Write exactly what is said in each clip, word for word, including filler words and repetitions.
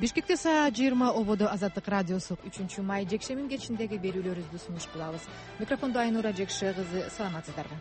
Бишкекте саат жыйырма ободо Азаттык радиосу үчүнчү май жекшемби кечиндеги берүүлөрүбүздү сунуш кылабыз. Микрофондо Айнура Жекше кызы, саламатсыздарбы?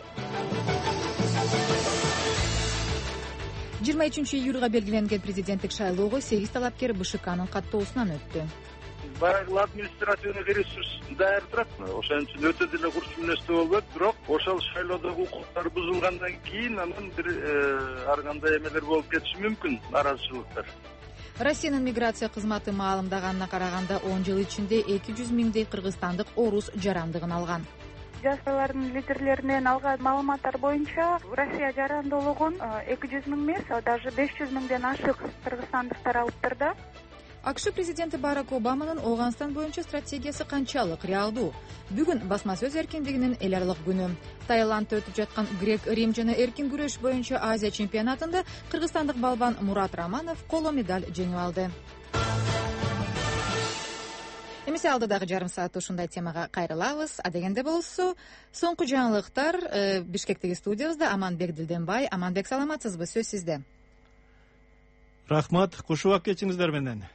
жыйырма үчүнчү июлга белгиленген президенттик шайлоого сегиз талапкер БШКнын каттоосунан өттү. Баягы административный ресурс даяр турат. Ошон үчүн өтө деле курч мүнөздүү болбойт, бирок ошол шайлоодогу укуктар бузулгандан кийин анан бир ар кандай эмелер болуп кетиши мүмкүн, наразычылыктар. Россиянын миграция кызматы маалымдаганына караганда он жыл ичинде эки жүз миңдей кыргызстандык орус жарандыгын алган. Диаспоралардын лидерлеринен алган маалыматтар боюнча Россия жарандуулугун эки жүз миң эмес, даже беш жүз миңден ашык кыргызстандыктар алыптыр да. АКШ президенти Барак Обаманын Ооганстан боюнча стратегиясы канчалык реалдуу? Бүгүн басма сөз эркиндигинин эл аралык күнү. Таиландда өтүп жаткан грек-рим жана эркин күрөш боюнча Азия чемпионатында кыргызстандык балбан Мурат Романов коло медаль жеңип алды. Эмесе алдыдагы жарым саатта ушундай темага кайрылабыз. Адегенде болсо, соңку жаңылыктар Бишкектеги студиябызда Аманбек Дилденбай. Аманбек, саламатсызбы? Сөз сизде. Рахмат, куш убак кечиңиздер менен.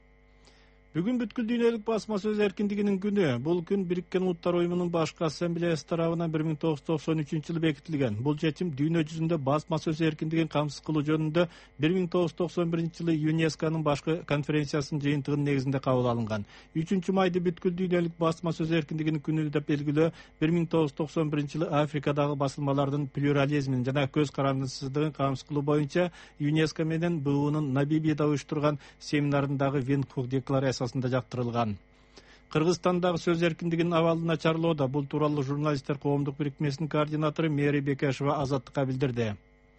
Бүгүн бүткүл дүйнөлүк басма сөз эркиндигинин күнү. Бул күн Бириккен Улуттар уюмунун башкы ассамблеясы тарабынан бир миң тогуз жүз токсон үчүнчү жылы бекитилген. Бул чечим дүйнө жүзүндө басма сөз эркиндигин камсыз кылуу жөнүндө бир миң тогуз жүз токсон биринчи жылы ЮНЕСКОнун башкы конференциясынын жыйынтыгынын негизинде кабыл алынган. үчүнчү майды бүткүл дүйнөлүк басма сөз эркиндигинин күнү деп белгилөө бир миң тогуз жүз токсон биринчи жылы Африкадагы басылмалардын плюрализмин жана көз карандысыздыгын камсыз кылуу боюнча ЮНЕСКО менен БУнун Намибияда уюштурган семинарындагы Виндхук декларациясы жактырылган. Кыргызстандагы сөз эркиндигинин абалы начарлоодо. Бул тууралуу журналисттер коомдук бирикмесинин координатору Мэри Бекешова Азаттыкка билдирди.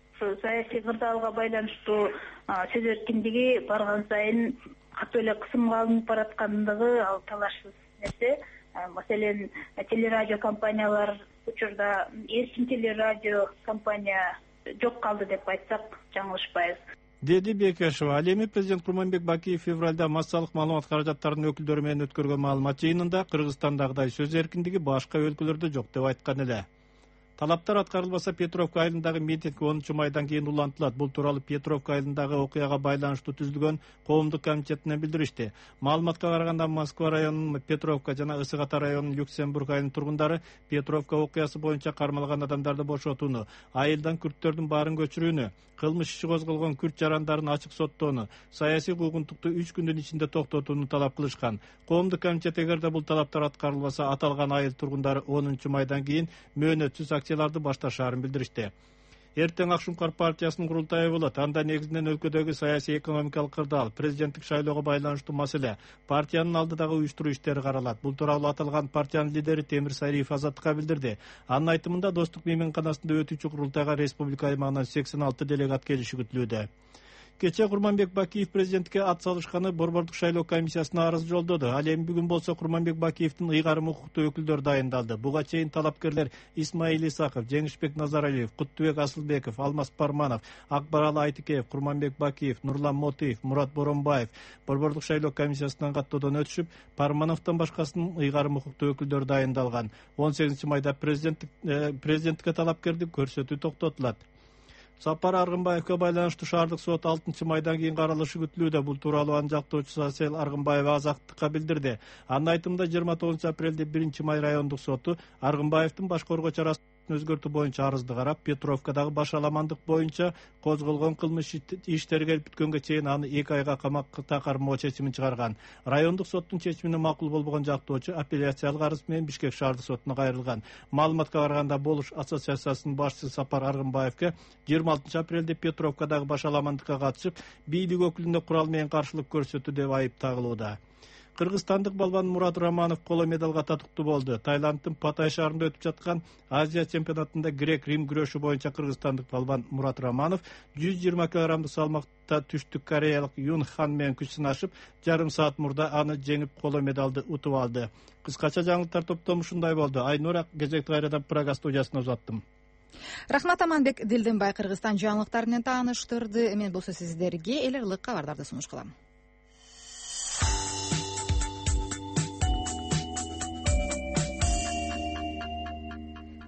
Саясий кырдаалга байланыштуу сөз эркиндиги барган сайын катуу эле кысымга алынып бараткандыгы ал талашсыз нерсе. Маселен, телерадио компаниялар учурда эркин телерадио компания жок калды деп айтсак жаңылышпайбыз, деди Бекешова. Ал эми президент Курманбек Бакиев февралда массалык маалымат каражаттарынын өкүлдөрү менен өткөргөн маалымат жыйынында Кыргызстандагыдай сөз эркиндиги башка өлкөлөрдө жок деп айткан эле. Талаптар аткарылбаса Петровка айылындагы митинг онунчу майдан кийин улантылат. Бул тууралуу Петровка айылындагы окуяга байланыштуу түзүлгөн коомдук комитетине билдиришти. Маалыматка караганда Москва районунун Петровка жана Ысык Ата районунун Люксембург айылынын тургундары Петровка окуясы боюнча кармалган адамдарды бошотууну, айылдан күрттөрдүн баарын көчүрүүнү, кылмыш иши козголгон күрт жарандарын ачык соттоону, саясий куугунтукту үч күндүн ичинде токтотууну талап кылышкан. Коомдук комитет эгерде бул талаптар аткарылбаса, аталган айыл тургундары онунчу майдан кийин мөөнөтсүз акцияларды башташаарын билдиришти. Эртең Акшумкар партиясынын курултайы болот. Анда негизинен өлкөдөгү саясий экономикалык кырдаал, президенттик шайлоого байланыштуу маселе, партиянын алдыдагы уюштуруу иштери каралат. Бул тууралуу аталган партиянын лидери Темир Сариев Азаттыкка билдирди. Анын айтымында Достук мейманканасында өтүүчү курултайга республика аймагынан сексен алты делегат келиши күтүлүүдө. Кече Курманбек Бакиев президенттикке ат салышканы Борбордук шайлоо комиссиясына арыз жолдоду. Ал эми бүгүн болсо Курманбек Бакиевдин ыйгарым укуктуу өкүлдөр дайындалды. Буга чейин талапкерлер Исмаил Исаков, Жеңишбек Назаралиев, Куттубек Асылбеков, Алмаз Парманов, Акбаралы Айтикеев, Курманбек Бакиев, Нурлан Мотиев, Мурат Боронбаев Борбордук шайлоо комиссиясынан каттоодон өтүшүп, Пармановдон башкасынын ыйгарым укуктуу өкүлдөр дайындалган. он сегизинчи майда президенттик президенттикке талапкерди көрсөтүү токтотулат. Сапар Аргынбаевга байланыштуу шаардык сот алтынчы майдан кийин каралышы күтүлүүдө. Бул тууралуу анын жактоочусу Асел Аргынбаева Азаттыкка билдирди. Анын айтымында жыйырма тогузунчу апрелде биринчи май райондук соту Аргынбаевдин баш коргоо чарасын өзгөртүү боюнча арызды карап, Петровкадагы баш аламандык боюнча козголгон кылмыш иштери келип бүткөнгө чейин аны эки айга камакка кармоо чечимин чыгарган. Райондук соттун чечимине макул болбогон жактоочу апелляциялык арыз менен Бишкек шаардык сотуна кайрылган. Маалыматка караганда Болуш ассоциациясынын башчысы Сапар Аргынбаевге жыйырма алтынчы апрелде Петровкадагы баш аламандыкка катышып, бийлик өкүлүнө курал менен каршылык көрсөтүү деп айып тагылууда. Кыргызстандык балбан Мурат Романов коло медалга татыктуу болду. Таиланддын Паттайя шаарында өтүп жаткан Азия чемпионатында грек-рим күрөшү боюнча кыргызстандык балбан Мурат Романов жүз жыйырма килограммдык салмакта түштүк кореялык Юн Хан менен күч сынашып, жарым саат мурда аны жеңип коло медалды утуп алды. Кыскача жаңылыктар топтому ушундай болду. Айнура кезекти кайрадан Прага студиясына узаттым. Рахмат, Аманбек Дилденбай Кыргызстан жаңылыктары менен тааныштырды. Мен болсо сиздерге эл аралык кабардарды сунуш кылам.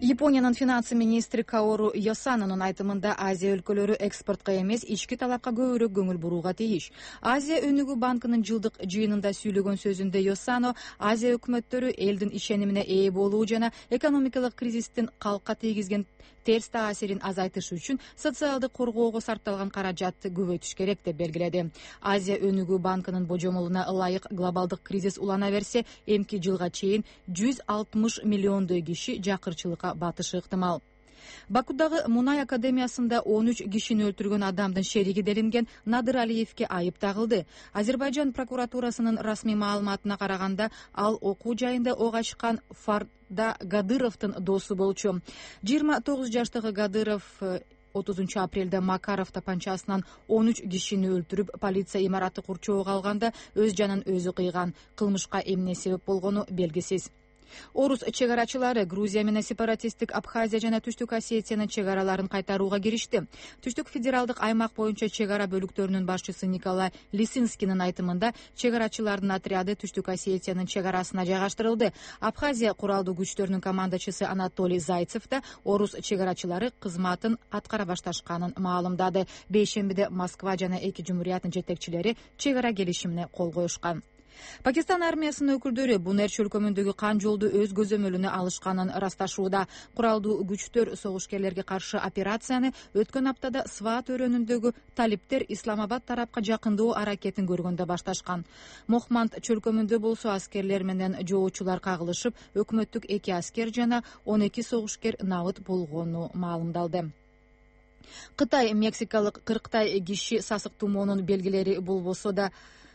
Япониянын финансы министри Каору Йосанонун айтымында Азия өлкөлөрү экспортко эмес, ички талапка көбүрөөк көңүл бурууга тийиш. Азия өнүгүү банкынын жылдык жыйынында сүйлөгөн сөзүндө Йосано Азия өкмөттөрү элдин ишенимине ээ болуу жана экономикалык кризистин калкка тийгизген терс таасирин азайтыш үчүн социалдык коргоого сарпталган каражатты көбөйтүш керек деп белгиледи. Азия өнүгүү банкынын божомолуна ылайык глобалдык кризис улана берсе, эмки жылга чейин жүз алтымыш миллиондой киши жакырчылыкка батышы ыктымал. Бакудагы Мунай академиясында он үч кишини өлтүргөн адамдын шериги делинген Надыр Алиевке айып тагылды. Азербайжан прокуратурасынын расмий маалыматына караганда, ал окуу жайында ок ачкан Фарда Гадыровдун досу болчу. жыйырма тогуз жаштагы Гадыров отузунчу апрелде Макаров тапанчасынан он үч кишини өлтүрүп, полиция имараты курчоого алганда өз жанын өзү кыйган. Кылмышка эмне себеп болгону белгисиз. Орус чегарачылары Грузия менен сепаратисттик Абхазия жана Түштүк Осетиянын чегараларын кайтарууга киришти. Түштүк федералдык аймак боюнча чегара бөлүктөрүнүн башчысы Николай Лисинскинин айтымында, чегарачылардын отряды Түштүк Осетиянын чегарасына жайгаштырылды. Абхазия куралдуу күчтөрүнүн командачысы Анатолий Зайцев да орус чегарачылары кызматын аткара башташканын маалымдады. Бейшембиде Москва жана эки жумурияттын жетекчилери чегара келишимине кол коюшкан. Пакистан армиясынын өкүлдөрү Бунер чөлкөмүндөгү кан жолду өз көзөмөлүнө алышканын ырасташууда. Куралдуу күчтөр согушкерлерге каршы операцияны өткөн аптада Сват өрөөнүндөгү талиптер Исламабад тарапка жакындоо аракетин көргөндө башташкан. Мохманд чөлкөмүндө болсо аскерлер менен жоочулар кагылышып, өкмөттүк эки аскер жана он эки согушкер набыт болгону маалымдалды. Кытай мексикалык кырктай киши сасык тумоонун белгилери болбосо да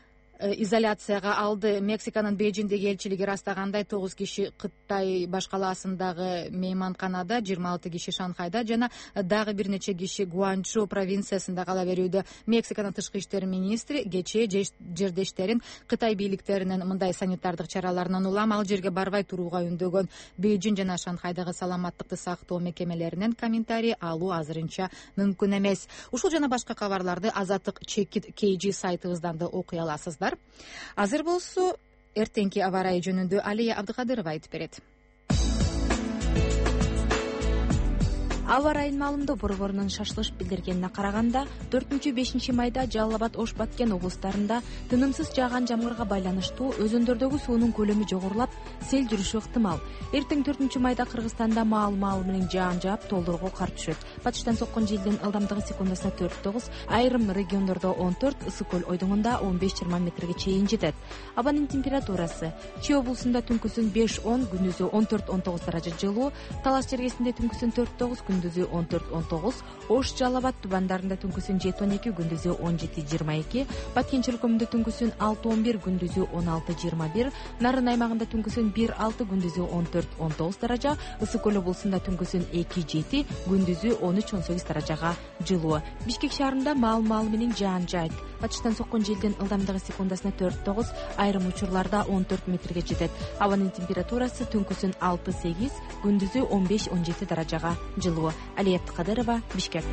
изоляцияга алды. Мексиканын Бейжиңдеги элчилиги ырастагандай, тогуз киши Кытай баш калаасындагы мейманканада, жыйырма алты киши Шанхайда жана дагы бир нече киши Гуанчжоу провинциясында кала берүүдө. Мексиканын тышкы иштер министри кечээ жердештерин Кытай бийликтеринин мындай санитардык чараларынан улам ал жерге барбай турууга үндөгөн. Бейжиң жана Шанхайдагы саламаттыкты сактоо мекемелеринен комментарий алуу азырынча мүмкүн эмес. Ушул жана башка кабарларды Азаттык чекит кей жи сайтыбыздан да окуй аласыздар. Азыр болсо эртеңки аба ырайы жөнүндө Алия Абдыкадырова айтып берет. Аба ырайынын маалымдоо борборунун шашылыш билдиргенине караганда, төртүнчү бешинчи майда Жалал Абад, Ош Баткен облустарында тынымсыз жааган жамгырга байланыштуу өзөндөрдөгү суунун көлөмү жогорулап, сел жүрүшү ыктымал. Эртең төртүнчү майда Кыргызстанда маал маал менен жаан жаап, толдурго кар түшөт. Батыштан соккон желдин ылдамдыгы секундасына төрт тогуз, айрым региондордо он төрт, ысык көл ойдоңунда он беш жыйырма метрге чейин жетет. Абанын температурасы: Чи облусунда түнкүсүн беш он, күндүзү он төрт он тогуз даража жылуу, Талас жергесинде түнкүсүн төрт тогуз, күндүзү он төрт он тогуз, Ош Жалал Абад тубандарында түнкүсүн жети он эки, күндүзү он жети жыйырма эки, Баткен чөлкөмүндө түнкүсүн алты он бир, күндүзү он алты жыйырма бир, Нарын аймагында түнкүсүн бир алты, күндүзү он төрт он тогуз даража, Ысык көл облусунда түнкүсүн эки жети, күндүзү он үч он сегиз даражага жылуу. Бишкек шаарында маал маал менен жаан жаайт. Батыштан соккон желдин ылдамдыгы секундасына төрт тогуз, айрым учурларда он төрт метрге жетет. Абанын температурасы түнкүсүн алты сегиз, күндүзү он беш он жети даражага жылуу. Алия Абдыкадырова, Бишкек.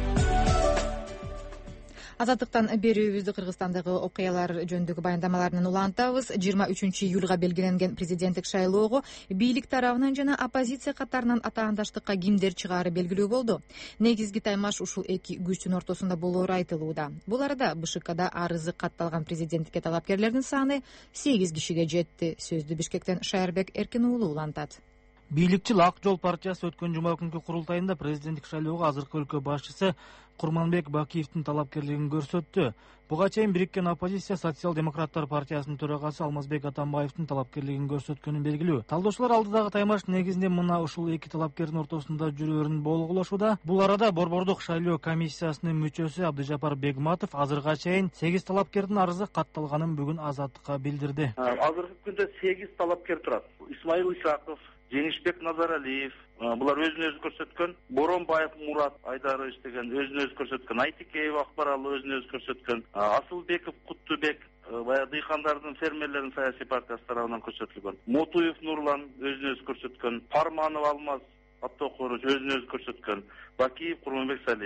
Азаттыктан берүүбүздү Кыргызстандагы окуялар жөнүндөгү баяндамаларынан улантабыз. жыйырма үчүнчү июлга белгиленген президенттик шайлоого бийлик тарабынан жана оппозиция катарынан атаандаштыкка кимдер чыгаары белгилүү болду. Негизги таймаш ушул эки күчтүн ортосунда болоору айтылууда. Бул арада БШКда арызы катталган президенттикке талапкерлердин саны сегиз кишиге жетти. Сөздү Бишкектен Шайырбек Эркин уулу улантат. Бийликчил Ак жол партиясы өткөн жума күнкү курултайында президенттик шайлоого азыркы өлкө башчысы Курманбек Бакиевдин талапкерлигин көрсөттү. Буга чейин бириккен оппозиция Социал-демократтар партиясынын төрагасы Алмазбек Атамбаевдин талапкерлигин көрсөткөнү белгилүү. Талдоочулар алдыдагы таймаш негизинде мына ушул эки талапкердин ортосунда жүрөөрүн болгулашууда. Бул арада борбордук шайлоо комиссиясынын мүчөсү Абдыжапар Бегматов азырга чейин сегиз талапкердин арызы катталганын бүгүн Азаттыкка билдирди. Азыркы күндө сегиз талапкер турат. Исмаил Исаков, Женишбек Назаралиев, булар өзүн өзү көрсөткөн, Боронбаев Мурат Айдары иштеген, өзүн өзү көрсөткөн, Айтикеев Акбаралы өзүн өзү көрсөткөн, Асылбеков Куттубек баягы дыйкандардын, фермерлердин саясий партиясы тарабынан көрсөтүлгөн, Мотуев Нурлан өзүн өзү көрсөткөн, Парманов Алмаз Аттокорович өзүн өзү көрсөткөн, Бакиев Курманбек Салиевич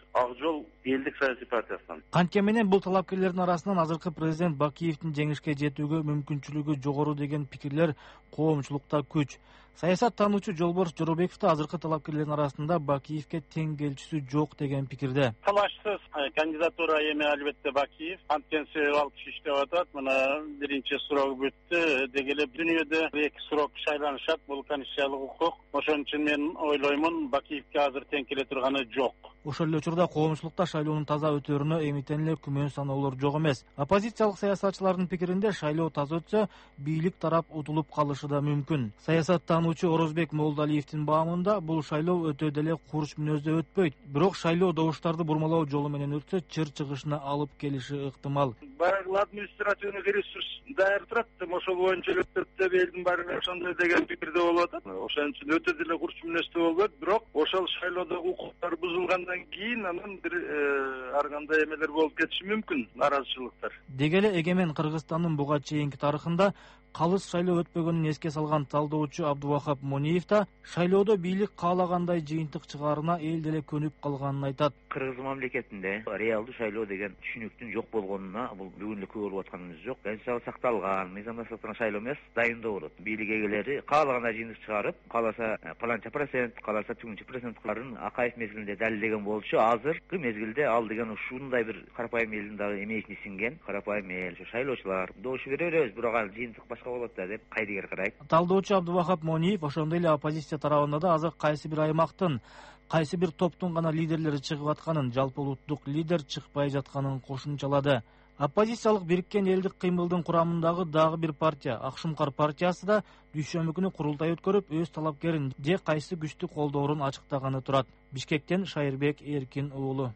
Ак Жол элдик саясий партиясынан. Кантке менен бул талапкерлердин арасынан азыркы президент Бакиевдин жеңишке жетүүгө мүмкүнчүлүгү жогору деген пикирлер коомчулукта күч. Саясаттануучу Жолборс Жоробеков да азыркы талапкерлердин арасында Бакиевке тең келчүсү жок деген пикирде. Талашсыз кандидатура эми албетте Бакиев. Анткенси ал киши иштеп атат. Мына биринчи срок бүттү. Деги эле дүйнөдө эки срок шайланышат. Бул конституциялык укук. Ошон үчүн мен ойлоймун, Бакиевке азыр тең келе турганы жок. Ошол эле учурда коомчулукта шайлоонун таза өтөрүнө эмитен эле күмөн саноолор жок эмес. Оппозициялык саясатчылардын пикиринде шайлоо таза өтсө, бийлик тарап утулуп калышы да мүмкүн. Саясаттануучу Орозбек Молдалиевдин баамында бул шайлоо өтө деле курч мүнөздө өтпөйт. Бирок шайлоо добуштарды бурмалоо жолу менен өтсө, чыр чыгышына алып келиши ыктымал. Баягы административный ресурс даяр турат, ошол боюнча өтөт деп элдин баары ошондой деген пикирде болуп атат. Ошон үчүн өтө деле курч мүнөздө болбойт, бирок ошол шайлоодогу укуктар бузулгандан кийин анан бир ар кандай эмелер болуп кетиши мүмкүн, наразычылыктар. Деги эле Эгемен Кыргызстандын буга чейинки тарыхында калыс шайлоо өтпөгөнүн эске салган талдоочу Абдувахап Мониев да шайлоодо бийлик каалагандай жыйынтык чыгаарына эл деле көнүп калганын айтат. Кыргыз мамлекетинде реалдуу шайлоо деген түшүнүктүн жок болгонуна бул бүгүн эле күбө болуп атканыбыз жок. Конституциялык сакталган, мыйзамдашылган шайлоо эмес, дайындоо болот. Бийлик эгелери каалагандай жыйынтык чыгарып, кааласа паланча процент, кааласа түгүнчү проценттарын Акаев мезгилинде далилдеген болчу. Азыркы мезгилде ал деген ушундай бир карапайым элдин дагы эмесине сиңген карапайым эл, шайлоочулар добуш бере беребиз, бирок ал жыйынтык болот да деп кайдыгер карайт. Талдоочу Абдувахап Мониев ошондой эле оппозиция тарабында да азыр кайсы бир аймактын, кайсы бир топтун гана лидерлери чыгып атканын, жалпы улуттук лидер чыкпай жатканын кошумчалады. Оппозициялык бириккен элдик кыймылдын курамындагы дагы бир партия, Акшумкар партиясы да дүйшөмбү күнү курултай өткөрүп, өз талапкерин же кайсы күчтү колдоорун ачыктаганы турат. Бишкектен Шайырбек Эркин уулу.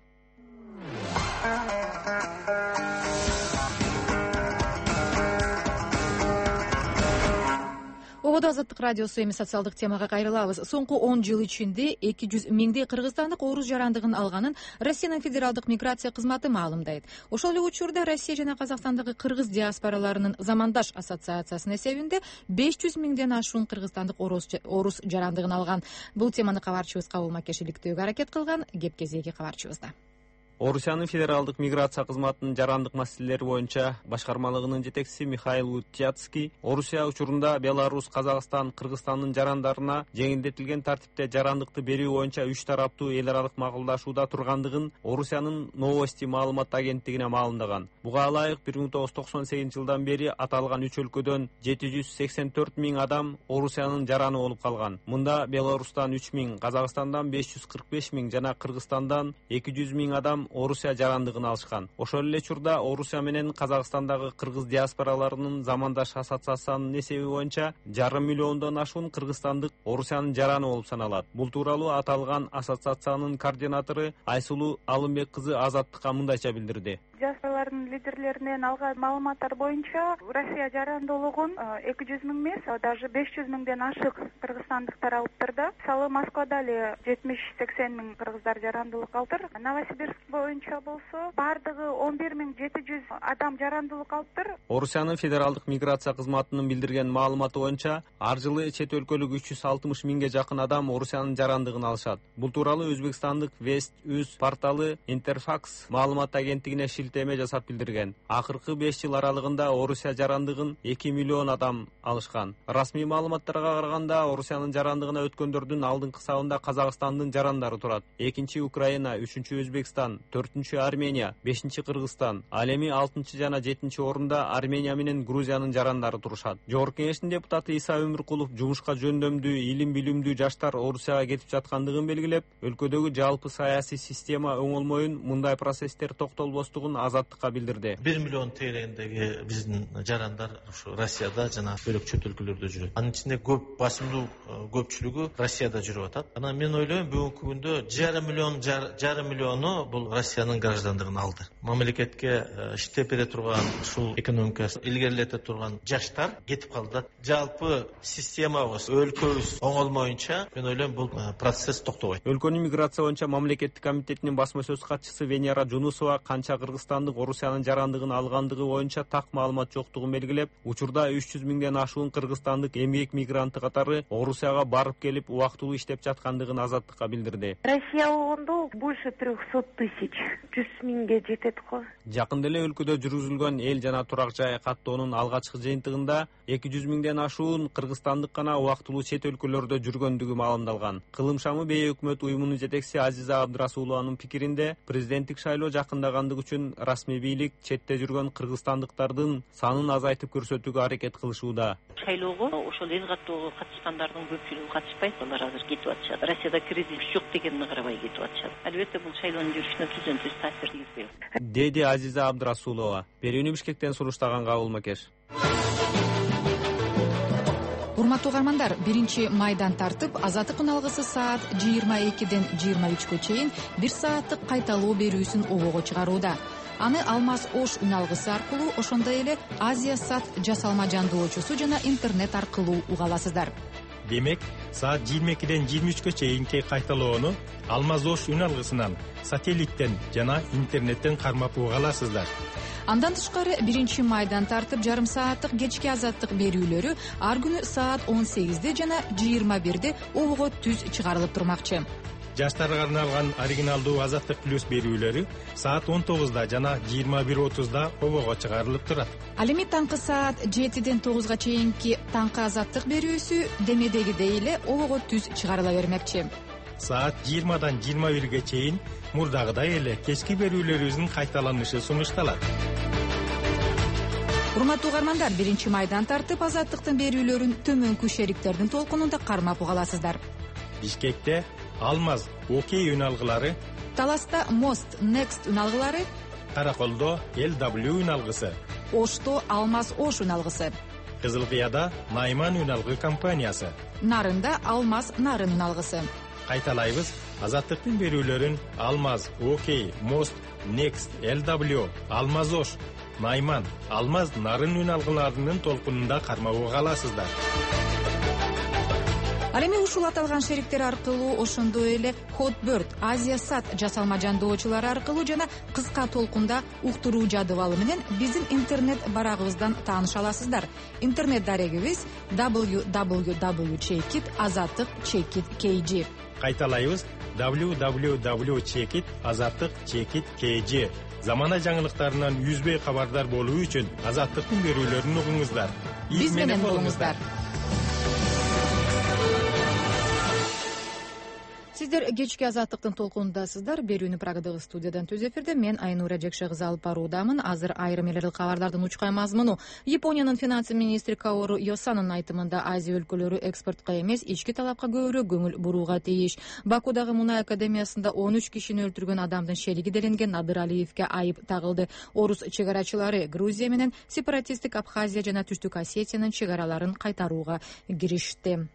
Ободо Азаттык радиосу эми социалдык темага кайрылабыз. Соңку он жыл ичинде эки жүз миңдей кыргызстандык орус жарандыгын алганын Россиянын федералдык миграция кызматы маалымдайт. Ошол эле учурда Россия жана Казакстандагы кыргыз диаспораларынын замандаш ассоциациясынын эсебинде беш жүз миңден ашуун кыргызстандык орус жарандыгын алган. Бул теманы кабарчыбыз Кабыл Макешиликтөөгө аракет кылган. Кеп кезеги кабарчыбызда. Орусиянын федералдык миграция кызматынын жарандык маселелери боюнча башкармалыгынын жетекчиси Михаил Утяцкий Орусия учурунда Беларусь, Казакстан, Кыргызстандын жарандарына жеңилдетилген тартипте жарандыкты берүү боюнча үч тараптуу эл аралык макулдашууда тургандыгын Орусиянын Новости маалымат агенттигине маалымдаган. Буга ылайык бир миң тогуз жүз токсон сегизинчи жылдан бери аталган үч өлкөдөн жети жүз сексен төрт миң адам Орусиянын жараны болуп калган. Мында Беларустан үч миң, Казакстандан беш жүз кырк беш миң жана Кыргызстандан эки жүз миң адам Орусия жарандыгын алышкан. Ошол эле учурда Орусия менен Казакстандагы кыргыз диаспораларынын замандаш ассоциациясынын эсеби боюнча жарым миллиондон ашуун кыргызстандык Орусиянын жараны болуп саналат. Бул тууралуу аталган ассоциациянын координатору Айсулуу Алымбек кызы Азаттыкка мындайча билдирди. Диаспоралардын лидерлеринен алган маалыматтар боюнча Россия жарандуулугун эки жүз миң эмес, даже беш жүз миңден ашык кыргызстандыктар алыптыр да. Мисалы Москвада эле жетимиш сексен миң кыргыздар жарандуулук алыптыр. Новосибирск боюнча болсо бардыгы он бир миң жети жүз адам жарандуулук алыптыр. Орусиянын федералдык миграция кызматынын билдирген маалыматы боюнча ар жылы чет өлкөлүк үч жүз алтымыш миңге жакын адам Орусиянын жарандыгын алышат. Бул тууралуу Өзбекстандык Вест Үз порталы Интерфакс маалымат агенттигине шилтеме жасап билдирген. Акыркы беш жыл аралыгында Орусия жарандыгын эки миллион адам алышкан. Расмий маалыматтарга караганда Орусиянын жарандыгына өткөндөрдүн алдыңкы сабында Казакстандын жарандары турат. Экинчи Украина, үчүнчү Өзбекстан, төртүнчү Армения, бешинчи Кыргызстан, ал эми алтынчы жана жетинчи орунда Армения менен Грузиянын жарандары турушат. Жогорку Кеңештин депутаты Иса Өмүркулов жумушка жөндөмдүү, илим билимдүү жаштар Орусияга кетип жаткандыгын белгилеп, өлкөдөгү жалпы саясий система оңолмоюн, мындай процесстер токтолбостугун Азаттыкка билдирди. бир миллион тегерегиндеги биздин жарандар ушу Россияда жана бөлөк чөт өлкөлөрдө жүрөт. Анын ичинде көп басымдуу көпчүлүгү Россияда жүрүп атат. Анан мен ойлойм, бүгүнкү күндө жарым миллион жарым миллиону бул Россиянын граждандыгын алды. Мамлекетке иштеп бере турган, ушул экономикасы илгерилете турган жаштар кетип калды. Жалпы системабыз, өлкөбүз оңолмоюнча мен ойлойм бул процесс токтобойт. Өлкөнүн миграция боюнча мамлекеттик комитетинин басма сөз катчысы Венера Жунусова канча кыргыз кыргызстандык Орусиянын жарандыгын алгандыгы боюнча так маалымат жоктугун белгилеп, учурда үч жүз миңден ашуун кыргызстандык эмгек мигранты катары Орусияга барып келип убактылуу иштеп жаткандыгын Азаттыкка билдирди. Россия болгондо больше трехсот тысяч, жүз миңге жетет го. Жакында эле өлкөдө жүргүзүлгөн эл жана турак жай каттоонун алгачкы жыйынтыгында эки жүз миңден ашуун кыргызстандык гана убактылуу чет өлкөлөрдө жүргөндүгү маалымдалган. Кылым шамы бей өкмөт уюмунун жетекчиси Азиза Абдрасулованын пикиринде, президенттик шайлоо жакындагандыгы үчүн расмий бийлик четте жүргөн кыргызстандыктардын санын азайтып көрсөтүүгө аракет кылышууда. Шайлоого ошол эл каттоого катышкандардын көпчүлүгү катышпайт, алар азыр кетип атышат. Россияда кризис жок дегенине карабай кетип атышат. Албетте бул шайлоонун жүрүшүнө түзөн түз таасир тийгизбейт. Деди Азиза Абдрасулова. Берүүнү Бишкектен суруштаган Кабыл Макеш. Урматтуу угармандар, биринчи майдан тартып, Азаттык үналгысы саат жыйырма экиден жыйырма үчкө чейин бир сааттык кайталоо берүүсүн обого чыгарууда. Аны Алмаз Ош үналгысы аркылуу, ошондой эле Азия Сат жасалма жандоочусу жана интернет аркылуу уга аласыздар. Демек, саат жыйырма экиден жыйырма үчкө чейинки кайталоону Алмаз Ош үналгысынан, сателлиттен жана интернеттен кармап уга аласыздар. Андан тышкары биринчи майдан тартып жарым сааттык кечки Азаттык берүүлөрү ар күнү саат он сегизде жана жыйырма бирде обого түз чыгарылып турмакчы. Жаштарга арналган оригиналдуу Азаттык плюс берүүлөрү саат он тогузда жана жыйырма бир отузда обого чыгарылып турат. Ал эми таңкы саат жетиден тогузга чейинки таңкы Азаттык берүүсү демедегидей эле обого түз чыгарыла бермекчи. Саат жыйырмадан жыйырма бирге чейин мурдагыдай эле кечки берүүлөрүбүздүн кайталанышы сунушталат. Урматтуу угармандар, биринчи майдан тартып Азаттыктын берүүлөрүн төмөнкү шериктердин толкунунда кармап уга аласыздар. Бишкекте Алмаз Окей үналгылары, Таласта Мост Next үналгылары, Караколдо Эл дабл ю үналгысы, Ошто Алмаз Ош үналгысы, Кызылкыяда Найман үналгы компаниясы, Нарында Алмаз Нарын үналгысы. Кайталайбыз, Азаттыктын берүүлөрүн Алмаз Окей, Мост Next, Эл дабл ю, Алмаз Ош, Найман, Алмаз Нарын үналгыларынын толкунунда кармап уга аласыздар. Ал эми ушул аталган шериктер аркылуу, ошондой эле Hotbird, Азия Сат жасалма жандоочулары аркылуу жана кыска толкунда уктуруу жадыбалы менен биздин интернет барагыбыздан тааныша аласыздар. Интернет дарегибиз дабл ю дабл ю дабл ю чекит азаттык чекит кей жи. Кайталайбыз, дабл ю дабл ю дабл ю чекит азаттык чекит кей жи. Замана жаңылыктарынан үзбөй кабардар болуу үчүн Азаттыктын берүүлөрүн угуңуздар. Биз менен болуңуздар. Сиздер кечки Азаттыктын толкунундасыздар. Берүүнү Прагадагы студиядан түз эфирде мен Айнура Жекше кызы алып баруудамын. Азыр айрым эле кабардардын учкай мазмуну. Япониянын финанс министри Каору Йосанын айтымында Азия өлкөлөрү экспортко эмес, ички талапка көбүрөөк көңүл бурууга тийиш. Бакудагы Мунай академиясында он үч кишини өлтүргөн адамдын шериги делинген Надыр Алиевке айып тагылды. Орус чегарачылары Грузия менен сепаратисттик Абхазия жана Түштүк Осетиянын чегараларын кайтарууга киришти.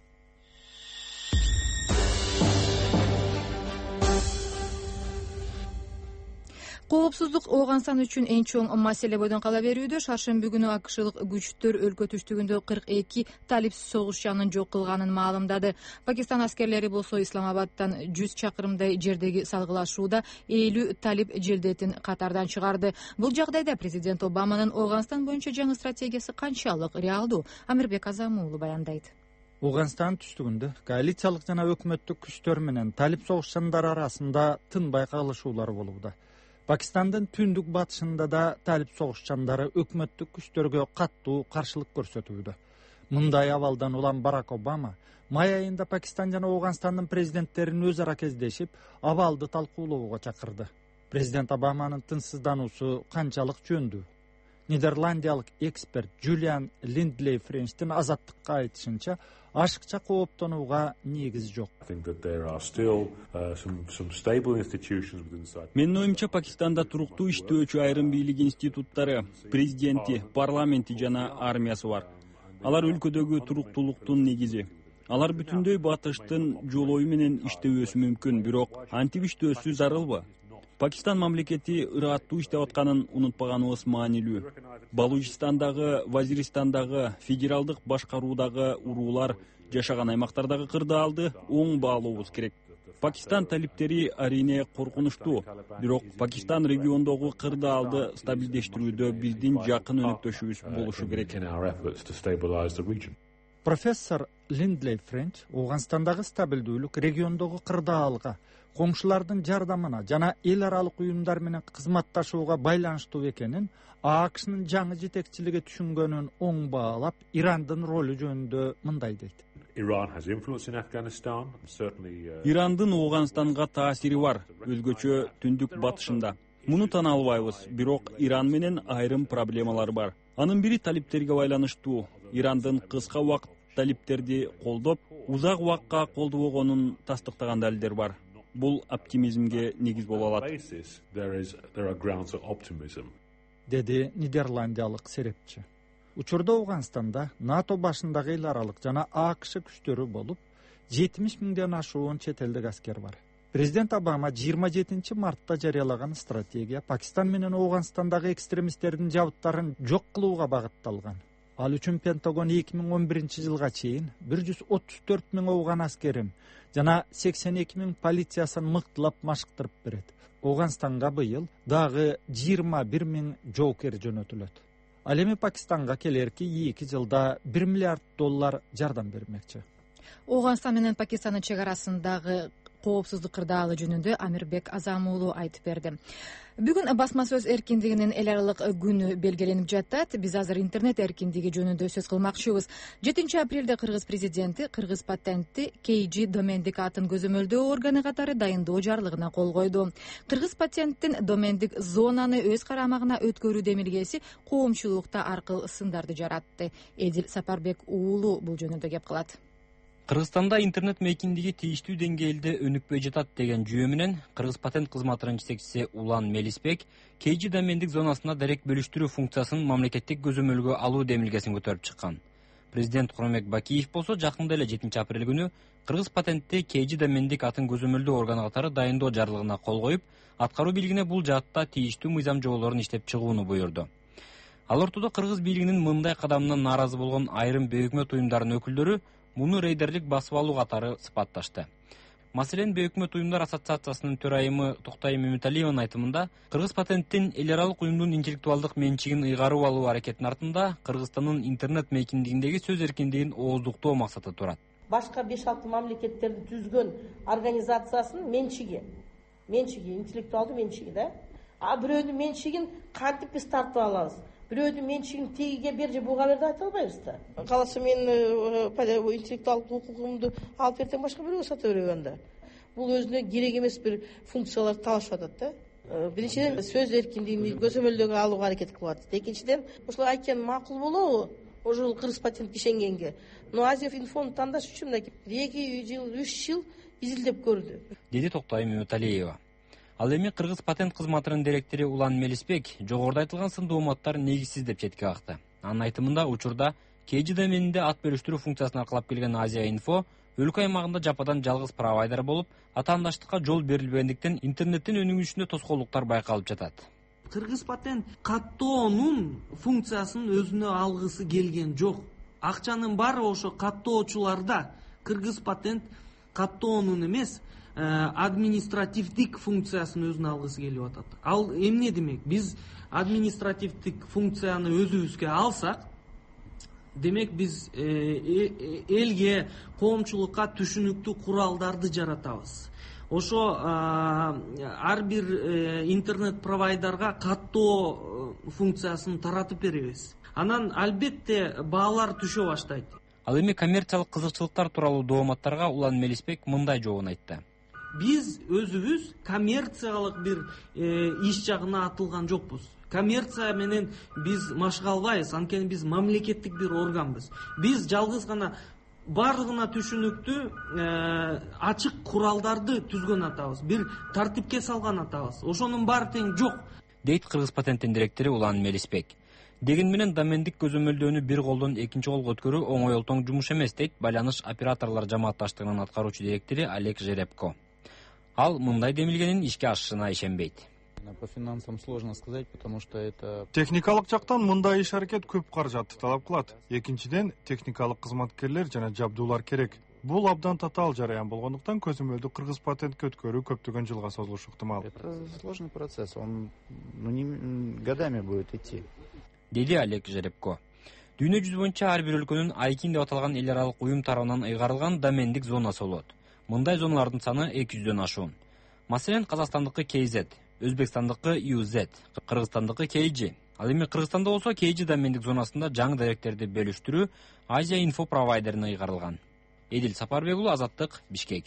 Коопсуздук Ооганстан үчүн эң чоң маселе бойдон кала берүүдө. Шаршемби күнү акшылык күчтөр өлкө түштүгүндө кырк эки талип согушчанын жок кылганын маалымдады. Пакистан аскерлери болсо Исламабадтан жүз чакырымдай жердеги салгылашууда элүү талип желдетин катардан чыгарды. Бул жагдайда президент Обаманын Ооганстан боюнча жаңы стратегиясы канчалык реалдуу? Амирбек Азамуулу баяндайт. Ооганстан түштүгүндө коалициялык жана өкмөттүк күчтөр менен талип согушчандар арасында тынбай кагылышуулар болууда. Пакистандын түндүк батышында да талип согушчандары өкмөттүк күчтөргө каттуу каршылык көрсөтүүдө. Мындай абалдан улам Барак Обама май айында Пакистан жана Ооганстандын президенттерин өз ара кездешип, абалды талкуулоого чакырды. Президент Обаманын тынчсыздануусу канчалык жөндүү? Нидерландиялык эксперт Джулиан Линдлей Френчтин Азаттыкка айтышынча, ашыкча кооптонууга негиз жок. Менин оюмча, Пакистанда туруктуу иштөөчү айрым бийлик институттары, президенти, парламенти жана армиясы бар. Алар өлкөдөгү туруктуулуктун негизи. Алар бүтүндөй батыштын жолою менен иштебөсү мүмкүн, бирок антип иштөөсү зарылбы? Пакистан мамлекети ыраттуу иштеп атканын унутпаганыбыз маанилүү. Балучистандагы, Вазиристандагы, федералдык башкаруудагы уруулар жашаган аймактардагы кырдаалды оң баалообуз керек. Пакистан талиптери арине коркунучтуу, бирок Пакистан региондогу кырдаалды стабилдештирүүдө биздин жакын өнөктөшүбүз болушу керек. Профессор Линдлей Френч Ооганстандагы стабилдүүлүк региондогу кырдаалга, коңшулардын жардамына жана эл аралык уюмдар менен кызматташууга байланыштуу экенин, АКШнын жаңы жетекчилиги түшүнгөнүн оң баалап, Ирандын ролу жөнүндө мындай дейт. Ирандын Ооганстанга таасири бар, өзгөчө түндүк батышында. Муну тана албайбыз, бирок Иран менен айрым проблемалар бар. Анын бири талиптерге байланыштуу. Ирандын кыска убакыт талиптерди колдоп, узак убакка колдобогонун тастыктаган далилдер бар. Бул оптимизмге негиз боло алат, деди нидерландиялык серепчи. Учурда Ооганстанда НАТО башындагы эл аралык жана АКШ күчтөрү болуп, жетимиш миңден ашуун чет элдик аскер бар. Президент Обама жыйырма жетинчи мартта жарыялаган стратегия Пакистан менен Ооганстандагы экстремисттердин жабыттарын жок кылууга багытталган. Ал үчүн Пентагон эки миң он биринчи жылга чейин бир жүз отуз төрт миң ооган аскерин жана сексен эки миң полициясын мыктылап машыктырып берет. Ооганстанга быйыл дагы жыйырма бир миң жоокер жөнөтүлөт. Ал эми Пакистанга келерки эки жылда бир миллиард доллар жардам бермекчи. Ооганстан менен Пакистандын чек арасындагы коопсуздук кырдаалы жөнүндө Амирбек Азам уулу айтып берди. Бүгүн басма сөз эркиндигинин эл аралык күнү белгиленип жатат. Биз азыр интернет эркиндиги жөнүндө сөз кылмакчыбыз. жетинчи апрелде Кыргыз президенти Кыргыз патентти кей джи домендик атын көзөмөлдөө органы катары дайындоо жарлыгына кол койду. Кыргыз патенттин домендик зонаны өз карамагына өткөрүү демилгеси коомчулукта аркыл сындарды жаратты. Эдил Сапарбек уулу бул жөнүндө кеп кылат. Кыргызстанда интернет мейкиндиги тийиштүү деңгээлде өнүкпөй жатат деген жүйө менен Кыргыз патент кызматынын жетекчиси Улан Мелисбек кей джи домендик зонасына дарек бөлүштүрүү функциясын мамлекеттик көзөмөлгө алуу демилгесин көтөрүп чыккан. Президент Курманбек Бакиев болсо жакында эле жетинчи апрель күнү Кыргыз патентти кей джи домендик атын көзөмөлдөө органы катары дайындоо жарлыгына кол коюп, аткаруу бийлигине бул жаатта тийиштүү мыйзам жоболорун иштеп чыгууну буйрду. Ал ортодо Кыргыз бийлигинин мындай кадамынан нааразы болгон айрым бейөкмөт уюмдарынын өкүлдөрү муну рейдерлик басып алуу катары сыпатташты. Маселен, Бейөкмөт уюмдар ассоциациясынын төрайымы Токтай Мөмөталиеванын айтымында, Кыргыз патенттин эл аралык уюмдун интеллектуалдык менчигин ыйгарып алуу аракетинин артында Кыргызстандын интернет мейкиндигиндеги сөз эркиндигин ооздуктоо максаты турат. Башка беш алты мамлекеттерди түзгөн организациясынын менчиги, менчиги, интеллектуалдык менчиги да. А бирөөнүн менчигин кантип биз тартып алабыз? Бирөөдүн менчигин тегиге бер же буга бер деп айта албайбыз да. Каласа мен интеллектуалдык укугумду алып берсем башка бирөөгө сата беребем да. Бул өзүнө керек эмес бир функцияларды талашып атат да. Биринчиден сөз эркиндигин көзөмөлдөгө алууга аракет кылып атат. Экинчиден, ошол айткан макул болобу? Ошол Кыргыз патент ишенгенге. Но Азиев инфону тандаш үчүн мындай эки жыл, үч жыл изилдеп көрдү. Деди Токтай Мөмөталиева. Ал эми Кыргыз патент кызматынын директору Улан Мелисбек жогоруда айтылган сындуу мааттар негизсиз деп четке какты. Анын айтымында учурда кей джи доменинде ат бөлүштүрүү функциясын аркылап келген Азия инфо өлкө аймагында жападан жалгыз провайдер болуп, атаандаштыкка жол берилбегендиктен интернеттин өнүгүшүнө тоскоолдуктар байкалып жатат. Кыргыз патент каттоонун функциясын өзүнө алгысы келген жок. Акчанын баары ошо каттоочуларда. Кыргыз патент каттоонун эмес, административдик функциясын өзүнө алгысы келип атат. Ал эмне демек? Биз административдик функцияны өзүбүзгө алсак, демек биз элге, коомчулукка түшүнүктүү куралдарды жаратабыз. Ошо ар бир интернет провайдерга каттоо функциясын таратып беребиз. Анан албетте баалар түшө баштайт. Ал эми коммерциялык кызыкчылыктар тууралуу дооматтарга Улан Мелисбек мындай жообун айтты. Биз өзүбүз коммерциялык бир иш жагына атылган жокпуз. Коммерция менен биз машыга албайбыз, анткени биз мамлекеттик бир органбыз. Биз жалгыз гана барлыгына түшүнүктүү ачык куралдарды түзгөн атабыз, бир тартипке салган атабыз. Ошонун баары тең жок, дейт Кыргыз патенттин директору Улан Мелисбек. Деген менен домендик көзөмөлдөөнү бир колдон экинчи колго өткөрүү оңой олтоң жумуш эмес, дейт Байланыш операторлор жамаатташтыгынын аткаруучу директору Олег Жеребко. Ал мындай демилгенин ишке ашышына ишенбейт. По финансам сложно сказать, потому что это... Техникалык жактан мындай иш аракет көп каражатты талап кылат. Экинчиден, техникалык кызматкерлер жана жабдуулар керек. Бул абдан татаал жараян болгондуктан көзөмөлдү кыргыз патентке өткөрүү көптөгөн жылга созулушу ыктымал. Это сложный процесс, он ну, не, годами будет идти. Деди Олег Жеребко. Дүйнө жүзү боюнча ар бир өлкөнүн айкин деп аталган эл аралык уюм тарабынан ыйгарылган домендик зонасы болот. Мындай зоналардын саны эки жүздөн ашуун. Маселен, Казакстандыкы кей зет, Өзбекстандыкы ю зет, Кыргызстандыкы кей джи. Ал эми Кыргызстанда болсо кей джи домендик зонасында жаңы даректерди бөлүштүрүү Азия инфо провайдерине ыйгарылган. Эдил Сапарбек уулу, Азаттык, Бишкек.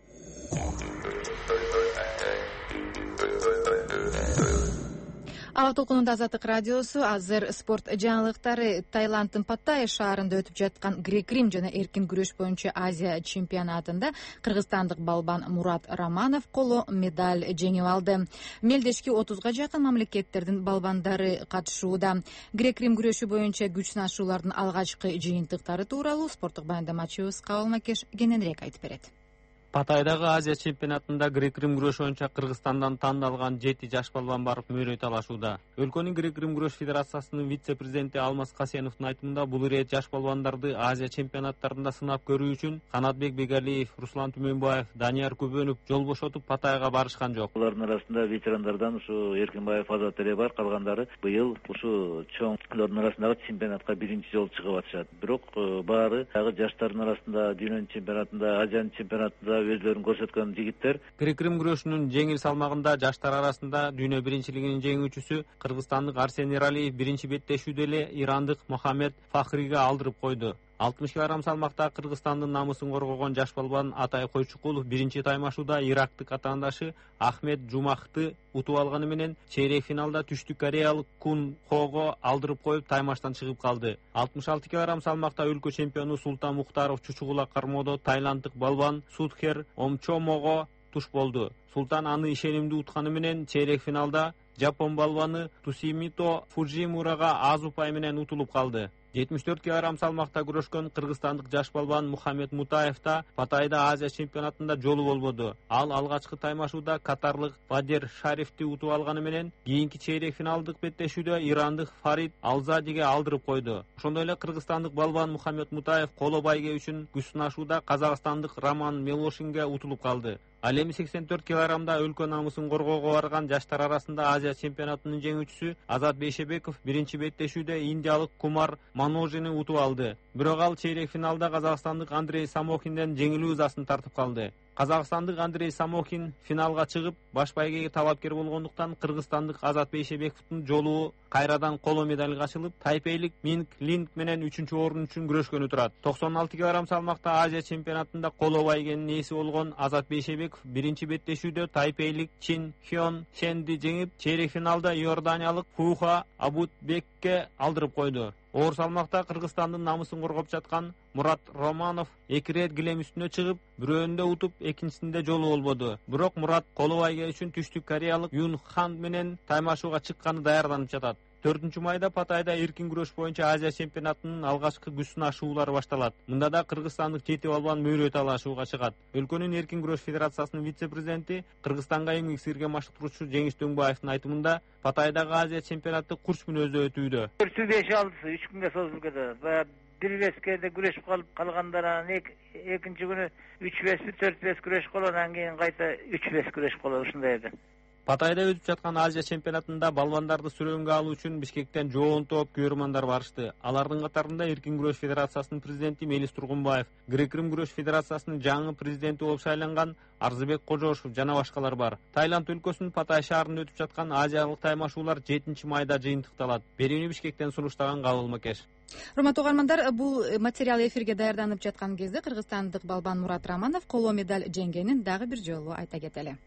Аба толкунунда Азаттык радиосу. Азыр спорт жаңылыктары. Таиланддын Паттайя шаарында өтүп жаткан грек-рим жана эркин күрөш боюнча Азия чемпионатында кыргызстандык балбан Мурат Романов коло медаль жеңип алды. Мелдешке отузга жакын мамлекеттердин балбандары катышууда. Грек-рим күрөшү боюнча күч сынашуулардын алгачкы жыйынтыктары тууралуу спорттук баяндамачыбыз Кабыл Макеш кененирээк айтып берет. Паттайдагы Азия чемпионатында грек-рим күрөш боюнча Кыргызстандан тандалган жети жаш балбан барып мөрөй талашууда. Өлкөнүн грек-рим күрөш федерациясынын вице-президенти Алмаз Касеновдун айтымында бул ирет жаш балбандарды Азия чемпионаттарында сынап көрүү үчүн Канатбек Бегалиев, Руслан Түмөнбаев, Данияр Көбөнов жол бошотуп Паттайга барышкан жок. Алардын арасында ветерандардан ушу Эркинбаев Азат эле бар, калгандары быйыл ушу чоңдордун арасындагы чемпионатка биринчи жолу чыгып атышат. Бирок баары дагы жаштардын арасында дүйнөнүн чемпионатында, Азиянын чемпионатында өзлөрүн көрсөткөн жигиттер. Грек-рим күрөшүнүн жеңил салмагында жаштар арасында дүйнө биринчилигинин жеңүүчүсү кыргызстандык Арсен Иралиев биринчи беттешүүдө эле ирандык Мохаммед Фахриге алдырып койду. алтымыш килограмм салмакта Кыргызстандын намысын коргогон жаш балбан Атай Койчукулов биринчи таймашууда ирактык атаандашы Ахмед Жумахты утуп алганы менен чейрек финалда түштүк кореялык Кун Хого алдырып коюп таймаштан чыгып калды. алтымыш алты килограмм салмакта өлкө чемпиону Султан Мухтаров чучугула кармоодо тайланддык балбан Судхер Омчомого туш болду. Султан аны ишенимдүү утканы менен чейрек финалда Жапон балбаны Тусимито Фуджимурага аз упай менен утулуп калды. жетимиш төрт килограмм салмакта күрөшкөн кыргызстандык жаш балбан Мухаммед Мутаев да Паттайда Азия чемпионатында жолу болбоду. Ал алгачкы таймашууда катарлык Бадер Шарифти утуп алганы менен кийинки чейрек финалдык беттешүүдө ирандык Фарид Алзадиге алдырып койду. Ошондой эле кыргызстандык балбан Мухаммед Мутаев коло байге үчүн күч сынашууда казакстандык Роман Милошинге утулуп калды. Ал эми сексен төрт килограммда өлкө намысын коргоого барган жаштар арасында Азия чемпионатынын жеңүүчүсү Азат Бейшебеков биринчи беттешүүдө индиялык Кумар Маножини утуп алды. Бирок ал чейрек финалда казакстандык Андрей Самохинден жеңилүү ызасын тартып калды. Казакстандык Андрей Самохин финалга чыгып, баш байгеге талапкер болгондуктан кыргызстандык Азат Бейшебековдун жолу кайрадан коло медальга ачылып, тайпейлик Минг Линг менен үчүнчү орун үчүн күрөшкөнү турат. токсон алты килограмм салмакта Азия чемпионатында коло байгенин ээси болгон Азат Бейшебеков биринчи беттешүүдө тайпейлик Чин Хён Ченди жеңип, чейрек финалда иорданиялык Фуха Абутбекке алдырып койду. Оор салмакта Кыргызстандын намысын коргоп жаткан Мурат Романов эки рет килем үстүнө чыгып, бирөөнүндө утуп, экинчисинде жолу болбоду. Бирок Мурат коло байге үчүн түштүк кореялык Юн Хан менен таймашууга чыкканы даярданып жатат. төртүнчү майда Паттайда эркин күрөш боюнча Азия чемпионатынын алгачкы күч сынашуулары башталат. Мында да кыргызстандык жети балбан мөрөй талашууга чыгат. Өлкөнүн эркин күрөш федерациясынын вице-президенти, Кыргызстанга еңбек сиңирген машыктыруучу Жеңиш Дөңбаевдин айтымында Паттайдагы Азия чемпионаты курч мүнөздө өтүүдө. төрт беш алтысы үч күнгө созулуп кетет. Баягы бир бескеде күрөшүп калып калгандар анан экинчи күнү үч беш төрт беш күрөш болот, анан кийин кайта үч беш күрөш болот ушундай эле. Паттайда өтүп жаткан Азия чемпионатында балбандарды сүрөөнгө алуу үчүн Бишкектен жоон топ көрөрмандар барышты. Алардын катарында эркин күрөш федерациясынын президенти Мелис Тургунбаев, грек-рим күрөш федерациясынын жаңы президенти болуп шайланган Арзыбек Кожошов жана башкалар бар. Таиланд өлкөсүнүн Паттайя шаарында өтүп жаткан азиялык таймашуулар жетинчи майда жыйынтыкталат. Берүүнү Бишкектен сунуштаган Кабыл Макеш. Урматтуу угармандар, бул материал эфирге даярданып жаткан кезде кыргызстандык балбан Мурат Романов коло медаль жеңгенин дагы бир жолу айта кетели.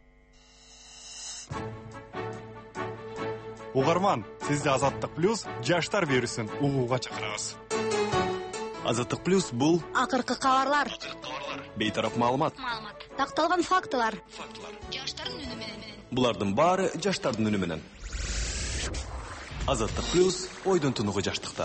Угарман, сизди Азаттык плюс жаштар берүүсүн угууга чакырабыз. Азаттык плюс бул акыркы кабарлар, бейтарап маалымат, такталган фактылар, жаштардын үнү менен. Булардын баары жаштардын үнү менен. Азаттык плюс ойдон тунугу жаштыкта.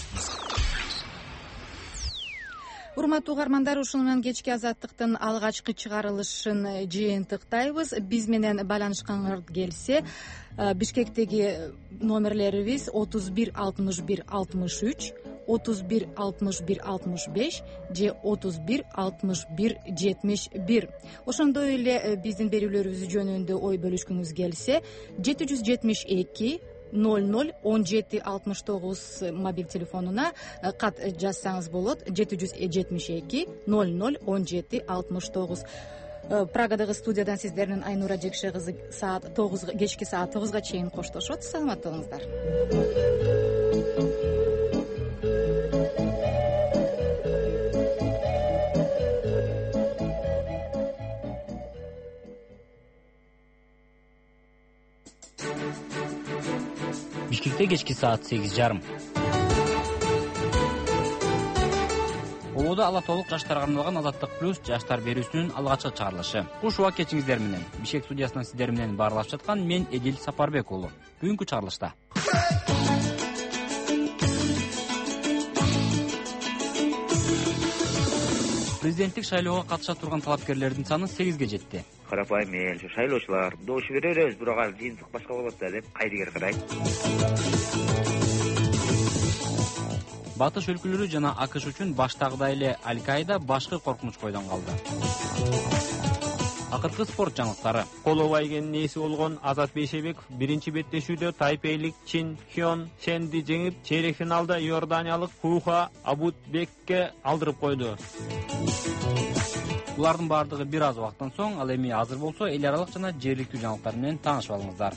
Урматтуу угармандар, ушуну менен кечки Азаттыктын алгачкы чыгарылышын жыйынтыктайбыз. Биз менен байланышкаңыз келсе, Бишкектеги номерлерибиз отуз бир алтымыш бир алтымыш үч, отуз бир алтымыш бир алтымыш беш же отуз бир алтымыш бир жетимиш бир. Ошондой эле биздин берүүлөрүбүз жөнүндө ой бөлүшкүңүз келсе жети жүз жетимиш эки ноль ноль он жети алтымыш тогуз мобил телефонуна кат жазсаңыз болот. жети жүз жетимиш эки ноль ноль он жети алтымыш тогуз. Прагадагы студиядан сиздердин Айнура Жекше кызы саат тогуз кечки саат тогузга чейин коштошот. Саламатта болуңуздар. Бишкекте кечки саат сегиз жарым. Ободо ала толук жаштарга арналган Азаттык плюс жаштар берүүсүнүн алгачкы чыгарылышы. Уш убак кечиңиздер менен Бишкек студиясынан сиздер менен баарлашып жаткан мен Эдил Сапарбек уулу. Бүгүнкү чыгарылышта президенттик шайлоого катыша турган талапкерлердин саны сегизге жетти. Карапайым эл, шайлоочулар добуш бере беребиз, бирок ал жыйынтык башка болот да деп кайдыгер карайт. Батыш өлкөлөрү жана АКШ үчүн баштагыдай эле Аль-Каида башкы коркунуч бойдон калды. Акыркы спорт жаңылыктары. Коло байгенин ээси болгон Азат Бейшебеков биринчи беттешүүдө тайпейлик Чин Хён Шенди жеңип, чейрек финалда Иорданиялык Хуха Абутбекке алдырып койду. Булардын баардыгы бир аз убакыттан соң, ал эми азыр болсо эл аралык жана жергиликтүү жаңылыктар менен таанышып алыңыздар.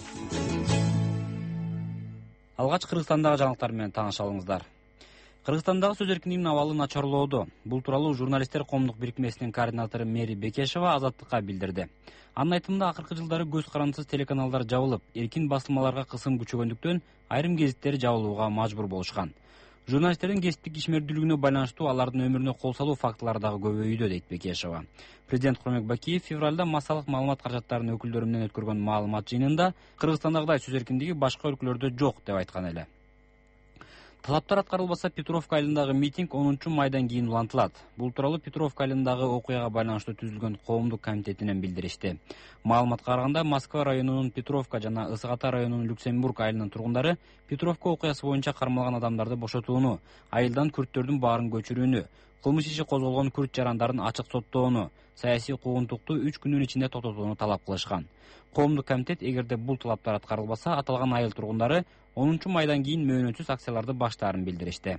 Алгач Кыргызстандагы жаңылыктар менен таанышып алыңыздар. Кыргызстандагы сөз эркиндигинин абалы начарлоодо. Бул тууралуу журналисттер коомдук бирикмесинин координатору Мэри Бекешева Азаттыкка билдирди. Анын айтымында акыркы жылдары көз карандысыз телеканалдар жабылып, эркин басылмаларга кысым күчөгөндүктөн айрым гезиттер жабылууга мажбур болушкан. Журналисттердин кесиптик ишмердүүлүгүнө байланыштуу алардын өмүрүнө кол салуу фактылары дагы көбөйүүдө, дейт Бекешева. Президент Курманбек Бакиев февралда массалык маалымат каражаттарынын өкүлдөрү менен өткөргөн маалымат жыйынында Кыргызстандагыдай сөз эркиндиги башка өлкөлөрдө жок деп айткан эле. Талаптар аткарылбаса Петровка айылындагы митинг онунчу майдан кийин улантылат. Бул тууралуу Петровка айылындагы окуяга байланыштуу түзүлгөн коомдук комитетинен билдиришти. Маалыматка караганда Москва районунун Петровка жана Ысык Ата районунун Люксембург айылынын тургундары Петровка окуясы боюнча кармалган адамдарды бошотууну, айылдан күрттөрдүн баарын көчүрүүнү, кылмыш иши козголгон күрт жарандарын ачык соттоону, саясий куугунтукту үч күнүн ичинде токтотууну талап кылышкан. Коомдук комитет эгерде бул талаптар аткарылбаса, аталган айыл тургундары онунчу майдан кийин мөөнөтсүз акцияларды баштаарын билдиришти.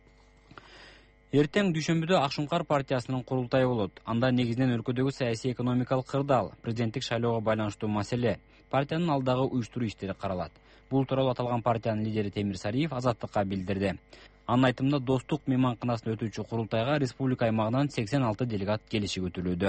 Эртең дүйшөмбүдө Акшумкар партиясынын курултайы болот. Анда негизинен өлкөдөгү саясий экономикалык кырдаал, президенттик шайлоого байланыштуу маселе, партиянын алдагы уюштуруу иштери каралат. Бул тууралуу аталган партиянын лидери Темир Сариев Азаттыкка билдирди. Анын айтымында достук мейманканасында өтүүчү курултайга республика аймагынан сексен алты делегат келиши күтүлүүдө.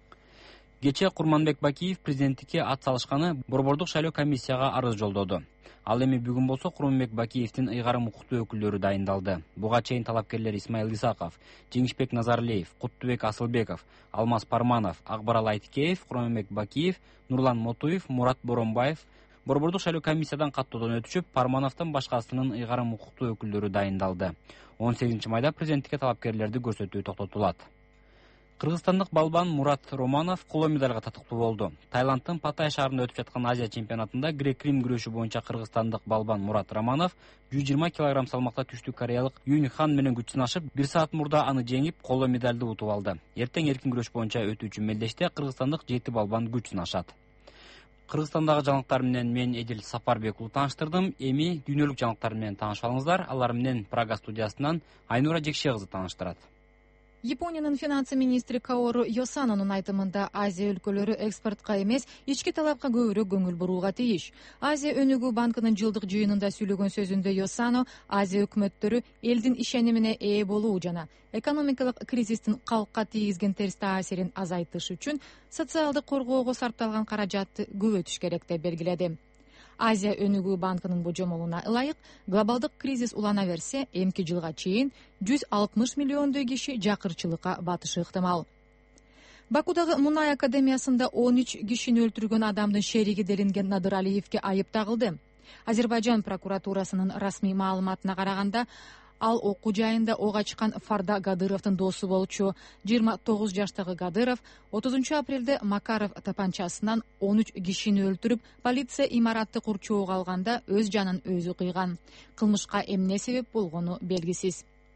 Кечээ Курманбек Бакиев президенттикке ат салышканы Борбордук шайлоо комиссияга арыз жолдоду. Ал эми бүгүн болсо Курманбек Бакиевдин ыйгарым укуктуу өкүлдөрү дайындалды. Буга чейин талапкерлер Исмаил Исаков, Жеңишбек Назарлеев, Куттубек Асылбеков, Алмаз Парманов, Акбарал Айтикеев, Курманбек Бакиев, Нурлан Мотуев, Мурат Боронбаев Борбордук шайлоо комиссиядан каттоодон өтүшүп, Пармановдон башкасынын ыйгарым укуктуу өкүлдөрү дайындалды. он сегизинчи майда президенттикке талапкерлерди көрсөтүү токтотулат. Кыргызстандык балбан Мурат Романов коло медалга татыктуу болду. Таиланддын Паттайя шаарында өтүп жаткан Азия чемпионатында грек-рим күрөшү боюнча кыргызстандык балбан Мурат Романов жүз жыйырма килограмм салмакта түштүк кореялык Юнь Хан менен күч сынашып, бир саат мурда аны жеңип, коло медалды утуп алды. Эртең эркин күрөш боюнча өтүүчү мелдеште кыргызстандык жети балбан күч сынашат. Кыргызстандагы жаңылыктар менен мен Эдил Сапарбек уулу тааныштырдым. Эми дүйнөлүк жаңылыктар менен таанышып алыңыздар. Алар менен Прага студиясынан Айнура Жекше кызы тааныштырат. Япониянын финансы министри Каору Йосанонун айтымында Азия өлкөлөрү экспортко эмес, ички талапка көбүрөөк көңүл бурууга тийиш. Азия өнүгүү банкынын жылдык жыйынында сүйлөгөн сөзүндө Йосано Азия өкмөттөрү элдин ишенимине ээ болуу жана экономикалык кризистин калкка тийгизген терс таасирин азайтыш үчүн социалдык коргоого сарпталган каражатты көбөйтүш керек деп белгиледи. Азия өнүгүү банкынын божомолуна ылайык, глобалдык кризис улана берсе, эмки жылга чейин жүз алтымыш миллиондой киши жакырчылыкка батышы ыктымал. Бакудагы Мунай академиясында он үч кишини өлтүргөн адамдын шериги делинген Надыр Алиевке айып тагылды. Азербайжан прокуратурасынын расмий маалыматына караганда, ал окуу жайында ок ачкан Фарда Кадыровдун досу болчу. жыйырма тогуз жаштагы Кадыров отузунчу апрелде Макаров тапанчасынан он үч кишини өлтүрүп, полиция имаратты курчоого алганда өз жанын өзү кыйган. Кылмышка эмне себеп болгону белгисиз.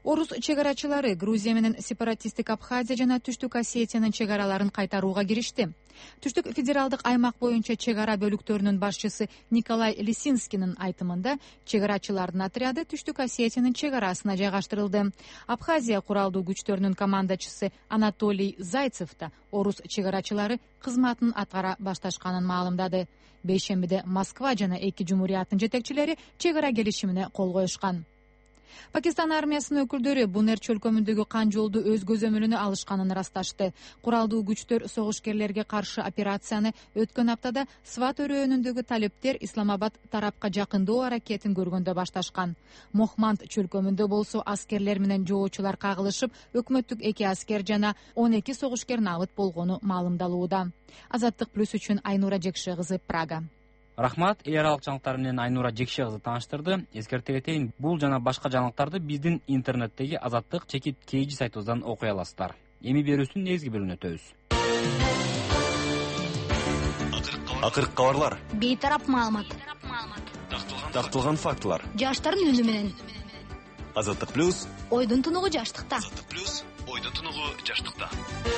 Орус чегарачылары Грузия менен сепаратисттик Абхазия жана Түштүк Осетиянын чегараларын кайтарууга киришти. Түштүк федералдык аймак боюнча чегара бөлүктөрүнүн башчысы Николай Лисинскинин айтымында чегарачылардын отряды Түштүк Осетиянын чегарасына жайгаштырылды. Абхазия куралдуу күчтөрүнүн командачысы Анатолий Зайцев да орус чегарачылары кызматын аткара башташканын маалымдады. Бейшембиде Москва жана эки жумурияттын жетекчилери чегара келишимине кол коюшкан. Пакистан армиясынын өкүлдөрү Бунер чөлкөмүндөгү канжолду өз көзөмөлүнө алышканын ырасташты. Куралдуу күчтөр согушкерлерге каршы операцияны өткөн аптада Сват өрөөнүндөгү талептер Исламабад тарапка жакындоо аракетин көргөндө башташкан. Мохманд чөлкөмүндө болсо аскерлер менен жоочулар кагылышып, өкмөттүк эки аскер жана он эки согушкер набыт болгону маалымдалууда. Азаттык плюс үчүн Айнура Жекше кызы, Прага. Рахмат, эл аралык жаңылыктар менен Айнура Жекше кызы тааныштырды. Эскерте кетейин, бул жана башка жаңылыктарды биздин интернеттеги Азаттык чекит кейжи сайтыбыздан окуй аласыздар. Эми берүүсүн негизги бөлүгүнө өтөбүз. Акыркы кабарлар. Бейтарап маалымат. Такталган фактылар. Жаштардын үнү менен. Азаттык плюс. Ойдун тунугу жаштыкта. Азаттык плюс. Ойдун тунугу жаштыкта.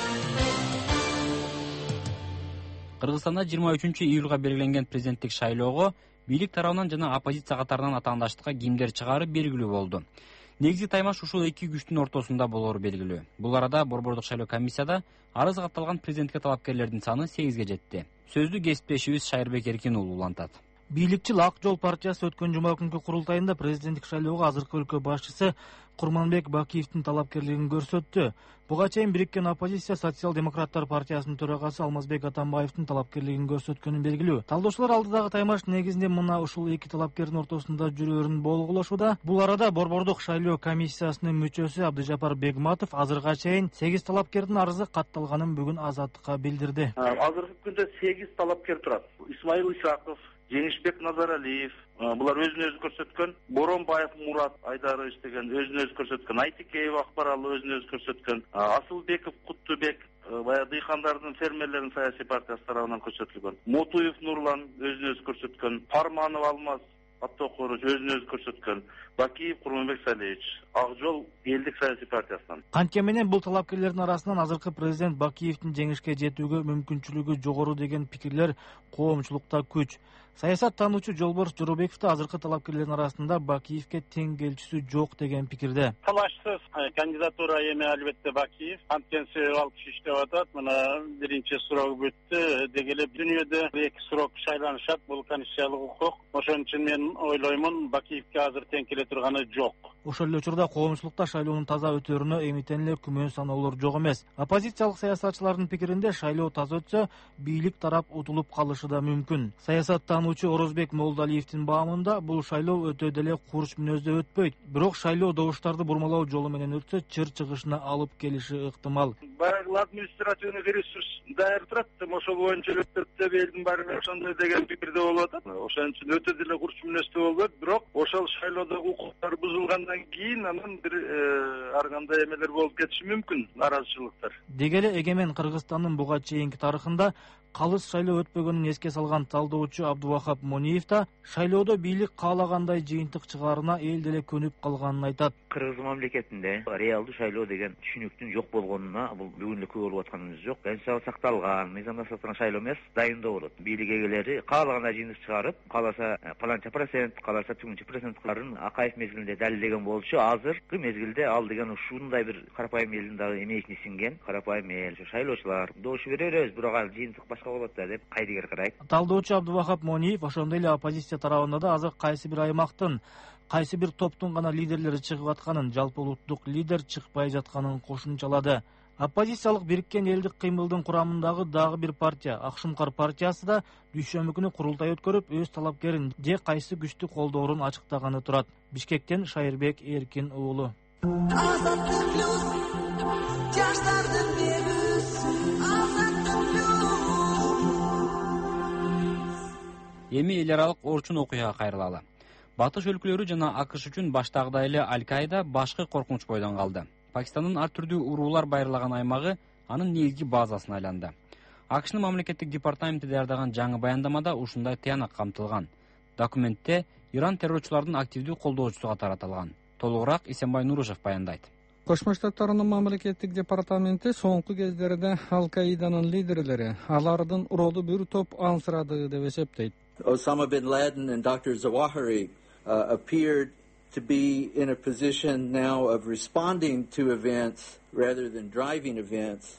Кыргызстанда жыйырма үчүнчү июлга белгиленген президенттик шайлоого бийлик тарабынан жана оппозиция катарынан атаандаштыкка кимдер чыгаары белгилүү болду. Негизги таймаш ушул эки күчтүн ортосунда болору белгилүү. Бул арада Борбордук шайлоо комиссияда арыз катталган президентке талапкерлердин саны сегизге жетти. Сөздү кесиптешибиз Шайырбек Эркин уулу улантат. Бийликчил Ак жол партиясы өткөн жума күнкү курултайында президенттик шайлоого азыркы өлкө башчысы Курманбек Бакиевдин талапкерлигин көрсөттү. Буга чейин бириккен оппозиция социал-демократтар партиясынын төрагасы Алмазбек Атамбаевдин талапкерлигин көрсөткөнү белгилүү. Талдоочулар алдыдагы таймаш негизинде мына ушул эки талапкердин ортосунда жүрөөрүн болгулашууда. Бул арада Борбордук шайлоо комиссиясынын мүчөсү Абдыжапар Бегматов азыркыга чейин сегиз талапкердин арызы катталганын бүгүн Азаттыкка билдирди. Азыркы күндө сегиз талапкер турат. Исмаил Исаков, Женишбек Назаралиев, булар өзүн өзү көрсөткөн, Боронбаев Мурат Айдары иштеген, өзүн өзү көрсөткөн, Айтикеев Акбаралы өзүн өзү көрсөткөн, Асылбеков Куттубек баягы дыйкандардын, фермерлердин саясий партиясы тарабынан көрсөтүлгөн, Мотуев Нурлан өзүн өзү көрсөткөн, Парманов Алмаз Аттокорович өзүн өзү көрсөткөн, Бакиев Курманбек Салиевич Ак жол элдик саясий партиясынан. Кантке менен бул талапкерлердин арасынан азыркы президент Бакиевдин жеңишке жетүүгө мүмкүнчүлүгү жогору деген пикирлер коомчулукта күч. Саясат таануучу Жолборс Жоробеков да азыркы талапкерлердин арасында Бакиевке тең келчүсү жок деген пикирде. Талашсыз кандидатура эми албетте Бакиев. Анткени себеби ал киши иштеп атат. Мына биринчи срок бүттү. Деги эле дүйнөдө эки срок шайланышат. Бул конституциялык укук. Ошон үчүн мен ойлоймун, Бакиевке азыр тең келе турганы жок. Ошол эле учурда коомчулукта шайлоонун таза өтөөрүнө эмитен эле күмөн саноолор жок эмес. Оппозициялык саясатчылардын пикиринде шайлоо таза өтсө, бийлик тарап утулуп калышы да мүмкүн. Саясаттануучу Орозбек Молдалиевдин баамында бул шайлоо өтө деле курч мүнөздө өтпөйт. Бирок шайлоо добуштарды бурмалоо жолу менен өтсө, чыр чыгышына алып келиши ыктымал. Баягы административный ресурс даяр турат, ошол боюнча өтөт деп элдин баары ошондой деген пикирде болуп атат. Ошон үчүн өтө деле курч мүнөздө болбойт, бирок ошол шайлоодогу укуктар бузулгандан кийин анан бир ар кандай эмелер болуп кетиши мүмкүн, наразычылыктар. Деги эле Эгемен Кыргызстандын буга чейинки тарыхында калыс шайлоо өтпөгөнүн эске салган талдоочу Абдувахап Мониев да шайлоодо бийлик каалагандай жыйынтык чыгаарына эл деле көнүп калганын айтат. Кыргыз мамлекетинде реалдуу шайлоо деген түшүнүктүн жок болгонуна бул бүгүн эле күбө болуп атканыбыз жок. Конституцияга сакталган, мыйзамдашып турган шайлоо эмес, дайындоо болот. Бийлик эгелери каалагандай жыйынтык чыгарып, кааласа паланча процент, кааласа тигинчи проценттарын Акаев мезгилинде далилдеген болчу. Азыркы мезгилде ал деген ушундай бир карапайым элдин дагы эмесине сиңген карапайым эл. Шайлоочулар добуш беребиз, бирок ал жыйынтык башка болот да деп кайдыгер карайт. Талдоочу Абдувахап Мониев ошондой эле оппозиция тарабында да азыр кайсы бир аймактын, кайсы бир топтун гана лидерлери чыгып атканын, жалпы улуттук лидер чыкпай жатканын кошумчалады. Оппозициялык бириккен элдик кыймылдын курамындагы дагы бир партия, Акшумкар партиясы да дүйшөмбү күнү курултай өткөрүп, өз талапкерин же кайсы күчтү колдоорун ачыктаганы турат. Бишкектен Шайырбек Эркин уулу. Эми эл аралык орчун окуяга кайрылалы. Батыш өлкөлөрү жана АКШ үчүн баштагыдай эле Аль-Каида башкы коркунуч бойдон калды. Пакистандын ар түрдүү уруулар байырлаган аймагы анын негизги базасына айланды. АКШнын мамлекеттик департаменти даярдаган жаңы баяндамада ушундай тыянак камтылган. Документте Иран террорчулардын активдүү колдоочусу катары аталган. толугураак Эсенбай Нурушев баяндайт. Кошмо Штаттарынын мамлекеттик департаменти соңку кездерде Ал-Каиданын лидерлери алардын уролу бир топ ансырады деп эсептейт. Osama bin Laden and Doctor Zawahiri uh, appeared to be in a position now of responding to events rather than driving events.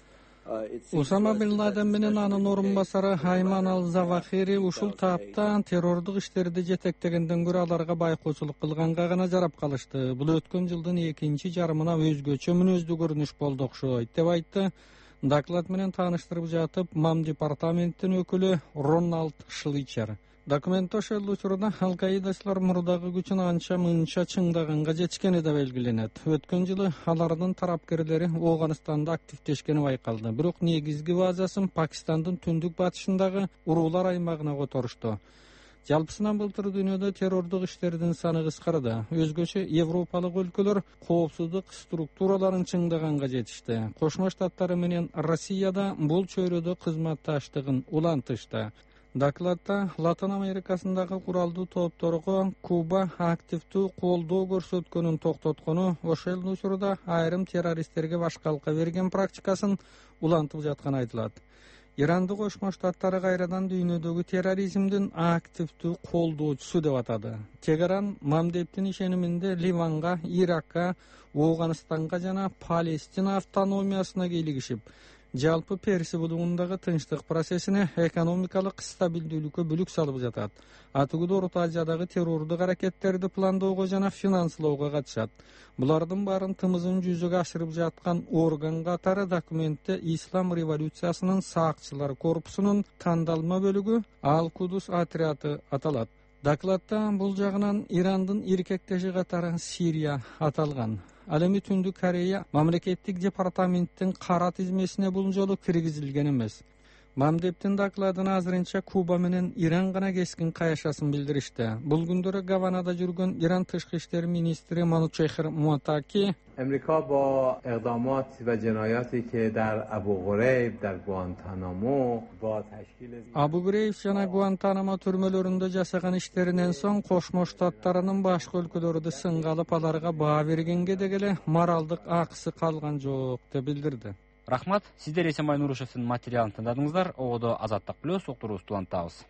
Усама бин Ладен менен анын орун басары Айман Ал-Завахири ушул таапта террордук иштерди жетектегенден көрө аларга байкоочулук кылганга гана жарап калышты. Бул өткөн жылдын экинчи жарымына өзгөчө мүнөздүү көрүнүш болду окшойт деп айтты. Доклад менен тааныштырып жатып МАМ департаментинин өкүлү Рональд Шличер. Документте ошол учурда Ал-Каидачылар мурдагы күчүн анча мынча чыңдаганга жетишкени да белгиленет. Өткөн жылы алардын тарапкерлери Ооганстанда активдешкени байкалды. Бирок негизги базасын Пакистандын түндүк батышындагы уруулар аймагына которушту. Жалпысынан былтыр дүйнөдө террордук иштердин саны кыскарды. Өзгөчө европалык өлкөлөр коопсуздук структураларын чыңдаганга жетишти. Кошмо Штаттары менен Россияда бул чөйрөдө кызматташтыгын улантышты. Докладта Латын Америкасындагы куралдуу топторго Куба активдүү колдоо көрсөткөнүн токтоткону, ошол учурда айрым террористтерге башкалка берген практикасын улантып жатканы айтылат. Иранды Кошмо Штаттары кайрадан дүйнөдөгү терроризмдин активдүү колдоочусу деп атады. Тегеран мамдептин ишениминде Ливанга, Иракка, Ооганстанга жана Палестина автономиясына кийлигишип, жалпы Перси булугундагы тынчтык процессине экономикалык стабилдүүлүккө бүлүк салып жатат. Атыгуда Орто Азиядагы террордук аракеттерди пландоого жана финанслоого катышат. Булардын баарын тымызын жүзөгө ашырып жаткан орган катары документте Ислам революциясынын сакчылар корпусунун тандалма бөлүгү Ал-Кудус отряды аталат. Докладта бул жагынан Ирандын иркектеши катары Сирия аталган. Ал эми Түндүк Корея мамлекеттик департаменттин кара тизмесине бул жолу киргизилген эмес. Мамдептин докладына азырынча Куба менен Иран гана кескин каяшасын билдиришти. Бул күндөрү Гаванада жүргөн Иран тышкы иштер министри Манучехр Муатаки امریکا با اقدامات و جنایاتی که در ابو غریب در گوانتانامو با تشکیل Абу Грейб жана Гуантанамо түрмөлөрүндө жасаган иштеринен соң Кошмо Штаттарынын башка өлкөлөрдө сынга алып аларга баа бергенге дегеле моралдык акысы калган жок деп билдирди. Рахмат, сиздер Эсенбай Нурушевдин материалын тыңдадыңыздар. Ободо Азаттык плюс уктуруубузду улантабыз.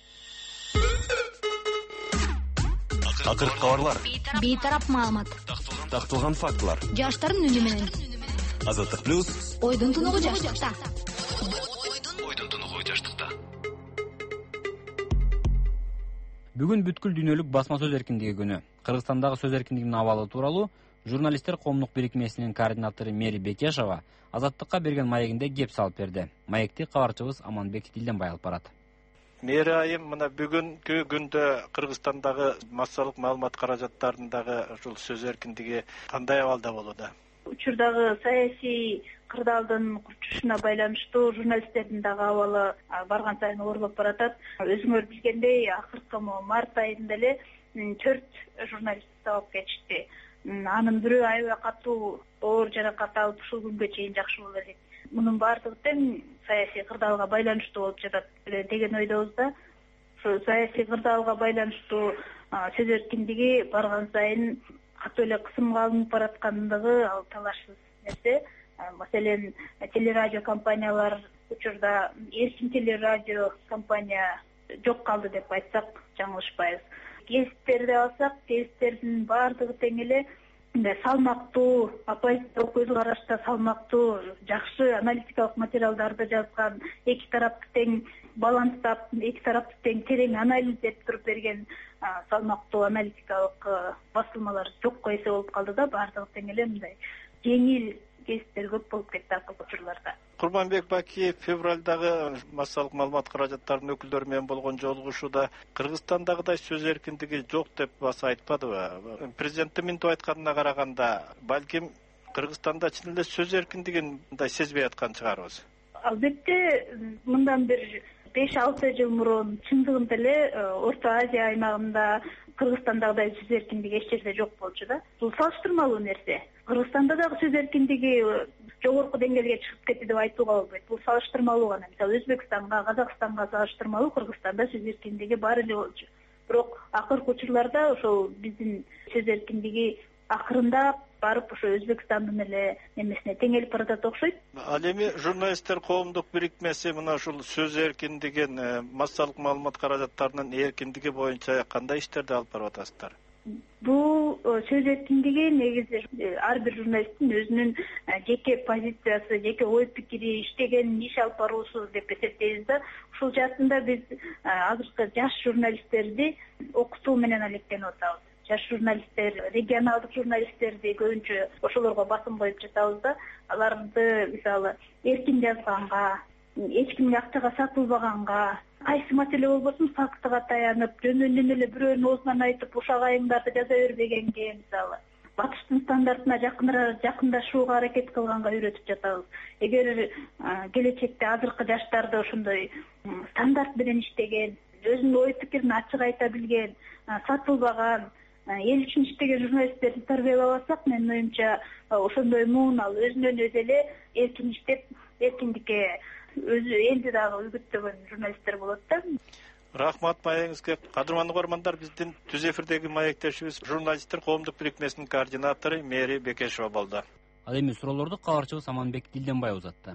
Акыркы кабарлар. Бейтарап маалымат. Такталган фактылар. Жаштардын үнү менен. Азаттык плюс. Ойдун тунугу жаштыкта. Ойдун тунугу жаштыкта. Бүгүн бүткүл дүйнөлүк басма сөз эркиндиги күнү. Кыргызстандагы сөз эркиндигинин абалы тууралуу журналисттер коомдук бирикмесинин координатору Мери Бекешова Азаттыкка берген маегинде кеп салып берди. Маекти кабарчыбыз Аманбек Дилденбай алып барат. Мери айым мына бүгүнкү күндө Кыргызстандагы массалык маалымат каражаттарындагы ушул сөз эркиндиги кандай абалда болууда? Учурдагы саясий кырдаалдын курчушуна байланыштуу журналисттердин дагы абалы барган сайын оорлоп баратат. Өзүңөр билгендей, акыркы март айында эле төрт журналист сабап кетишти. Анын бирөө аябай катуу оор жаракат алып ушул күнгө чейин жакшы боло элек. Мунун баардыгы тең саясий кырдаалга байланыштуу болуп жатат деген ойдобуз да. Ошо саясий кырдаалга байланыштуу сөз эркиндиги барган сайын катуу эле кысымга алынып бараткандыгы ал талашсыз нерсе. Маселен, телерадио компаниялар учурда эркин телерадио компания жок калды деп айтсак жаңылышпайбыз. Гезиттерди алсак, гезиттердин баардыгы тең эле салмактуу, оппозициялык көз карашта салмактуу, жакшы аналитикалык материалдарды жазган, эки тарапты тең баланстап, эки тарапты тең терең анализдеп туруп берген салмактуу аналитикалык басылмалар жокко эсе болуп калды да, баардыгы тең эле мындай жеңил гезиттер көп болуп кетти акыркы учурларда. Курманбек Бакиев февралдагы массалык маалымат каражаттарынын өкүлдөрү менен болгон жолугушууда Кыргызстандагыдай сөз эркиндиги жок деп баса айтпадыбы? Президенттин минтип айтканына караганда, балким Кыргызстанда чын эле сөз эркиндигин мындай сезбей аткан чыгарбыз. Албетте, мындан бир беш алты жыл мурун чындыгында эле Орто Азия аймагында Кыргызстандагыдай сөз эркиндиги эч жерде жок болчу да. Бул салыштырмалуу нерсе. Кыргызстанда дагы сөз эркиндиги жогорку деңгээлге чыгып кетти деп айтууга болбойт. Бул салыштырмалуу гана. Мисалы Өзбекстанга, Казакстанга салыштырмалуу Кыргызстанда сөз эркиндиги бар эле болчу. Бирок акыркы учурларда ошол биздин сөз эркиндиги акырындап барып ошо Өзбекстандын эле немесине теңелип баратат окшойт. Ал эми журналисттер коомдук бирикмеси мына ушул сөз эркиндигин, массалык маалымат каражаттарынын эркиндиги боюнча кандай иштерди алып барып атасыздар? Бул сөз эркиндиги негизи ар бир журналисттин өзүнүн жеке позициясы, жеке ой пикири, иштеген иш алып баруусу деп эсептейбиз да. Ушул жаатында биз азыркы жаш журналисттерди окутуу менен алектенип атабыз. Жаш журналисттер, регионалдык журналисттерди көбүнчө ошолорго басым коюп жатабыз да. Аларды мисалы эркин жазганга, эч кимге акчага сатылбаганга, кайсы маселе болбосун фактыга таянып, жөнүнөн эле бирөөнүн оозунан айтып ушак айымдарды жаза бербегенге, мисалы батыштын стандартына жакындашууга аракет кылганга үйрөтүп жатабыз. Эгер келечекте азыркы жаштарды ошондой стандарт менен иштеген, өзүнүн ой пикирин ачык айта билген, сатылбаган, эл үчүн иштеген журналисттерди тарбиялап алсак, менин оюмча ошондой муунал өзүнөн өзү эле эркин иштеп, эркиндикке өзү элди дагы үгүттөгөн журналисттер болот да. Рахмат маегиңизге. Кадырман угармандар, биздин түз эфирдеги маектешибиз журналисттер коомдук бирикмесинин координатору Мэри Бекешева болду. Ал эми суроолорду кабарчыбыз Аманбек Дилденбай узатты.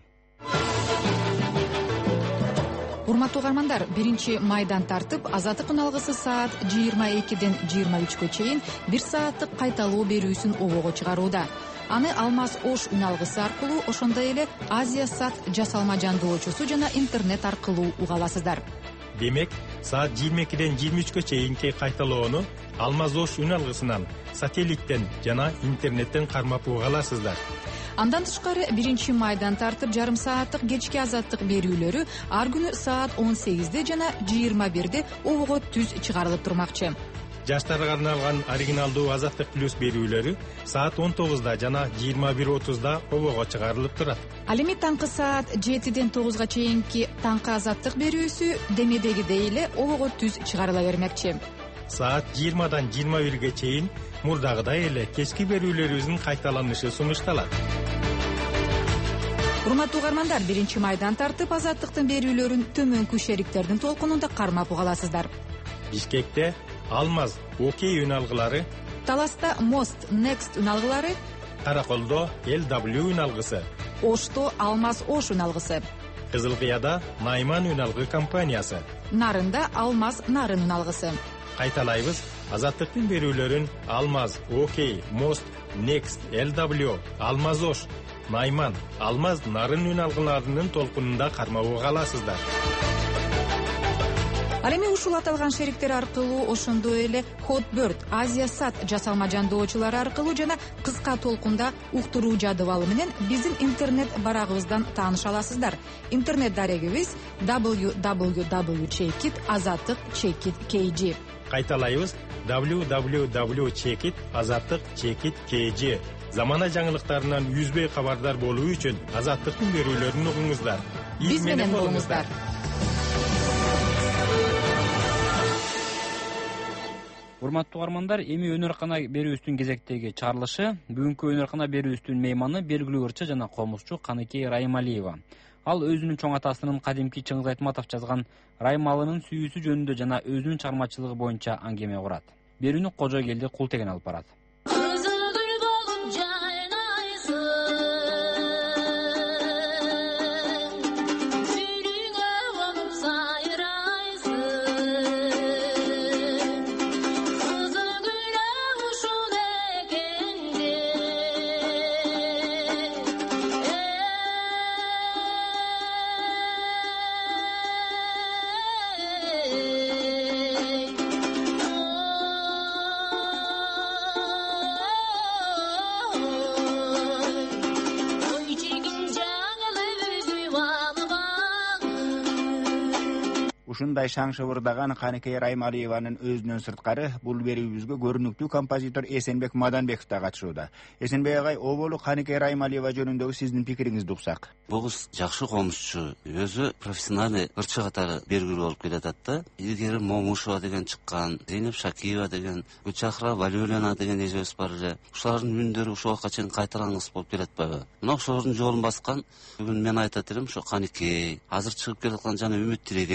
Урматтуу угармандар, биринчи майдан тартып Азаттык үналгысы саат жыйырма экиден жыйырма үчкө чейин бир сааттык кайталоо берүүсүн обого чыгарууда. Аны Алмаз Ош үналгысы аркылуу, ошондой эле Азия Сат жасалма жандоочусу жана интернет аркылуу уга аласыздар. Демек, саат жыйырма экиден жыйырма үчкө чейинки кайталоону Алмаз Ош үналгысынан, сателлиттен жана интернеттен кармап уга аласыздар. Андан тышкары биринчи майдан тартып жарым сааттык кечки азаттык берүүлөрү ар күнү саат он сегизде жана жыйырма бирде обого түз чыгарылып турмакчы. Жаштарга арналган оригиналдуу Азаттык плюс берүүлөрү саат он тогузда жана жыйырма бир отузда обого чыгарылып турат. Ал эми таңкы саат жетиден тогузга чейинки таңкы Азаттык берүүсү демедегидей эле обого түз чыгарыла бермекчи. Саат жыйырмадан жыйырма бирге чейин мурдагыдай эле кечки берүүлөрүбүздүн кайталанышы сунушталат. Урматтуу угармандар, биринчи майдан тартып Азаттыктын берүүлөрүн төмөнкү шериктердин толкунунда кармап уга аласыздар. Бишкекте Алмаз Окей үналгылары, Таласта Мост Next үналгылары, Караколдо Эл дабл ю үналгысы, Ошто Алмаз Ош үналгысы, Кызылкыяда Найман үналгы компаниясы, Нарында Алмаз Нарын үналгысы. Кайталайбыз, Азаттыктын берүүлөрүн Алмаз Окей, Мост Next, Эл дабл ю, Алмаз Ош, Найман, Алмаз Нарын үналгыларынын толкунунда кармап аласыздар. Ал эми ушул аталган шериктер аркылуу, ошондой эле Hotbird, Азия Сат жасалма жандоочулары аркылуу жана кыска толкунда уктуруу жадыбалы менен биздин интернет барагыбыздан тааныша аласыздар. Интернет дарегибиз дабл ю дабл ю дабл ю чекит азаттык чекит кей джи. Кайталайбыз, дабл ю дабл ю дабл ю чекит азаттык чекит кей джи. Замана жаңылыктарынан үзбөй кабардар болуу үчүн Азаттыктын берүүлөрүн угуңуздар. Биз менен болуңуздар. Урматтуу угармандар, эми өнөр-кана берүүбүздүн кезектеги чыгарылышы. Бүгүнкү өнөр-кана берүүбүздүн мейманы белгилүү ырчы жана комузчу Каныкей Раймалиева. Ал өзүнүн чоң атасынын кадимки Чыңгыз Айтматов жазган Раймалынын сүйүүсү жөнүндө жана өзүнүн чыгармачылыгы боюнча аңгеме курат. Берүүнү Кожогелди Култеген алып барат. Ушундай шаң шыбырдаган Каныкей Раймалиеванын өзүнөн сырткары бул берүүбүзгө көрүнүктүү композитор Эсенбек Маданбеков да катышууда. Эсенбек агай, оболу Каныкей Раймалиева жөнүндөгү сиздин пикириңизди уксак. Бул кыз жакшы комузчу, өзү профессиональный ырчы катары белгилүү болуп келатат да. Илгери Момушева деген чыккан, Зейнеп Шакиева деген, Гүлчахра Валюлина деген эжебиз бар эле. Ушулардын үнүндөрү ушул убакка чейин кайталангыс болуп келатпайбы? Мына ошолордун жолун баскан бүгүн мен айтат элем, ошо Каныкей, азыр чыгып келаткан жана Үмүт Тилегенова деген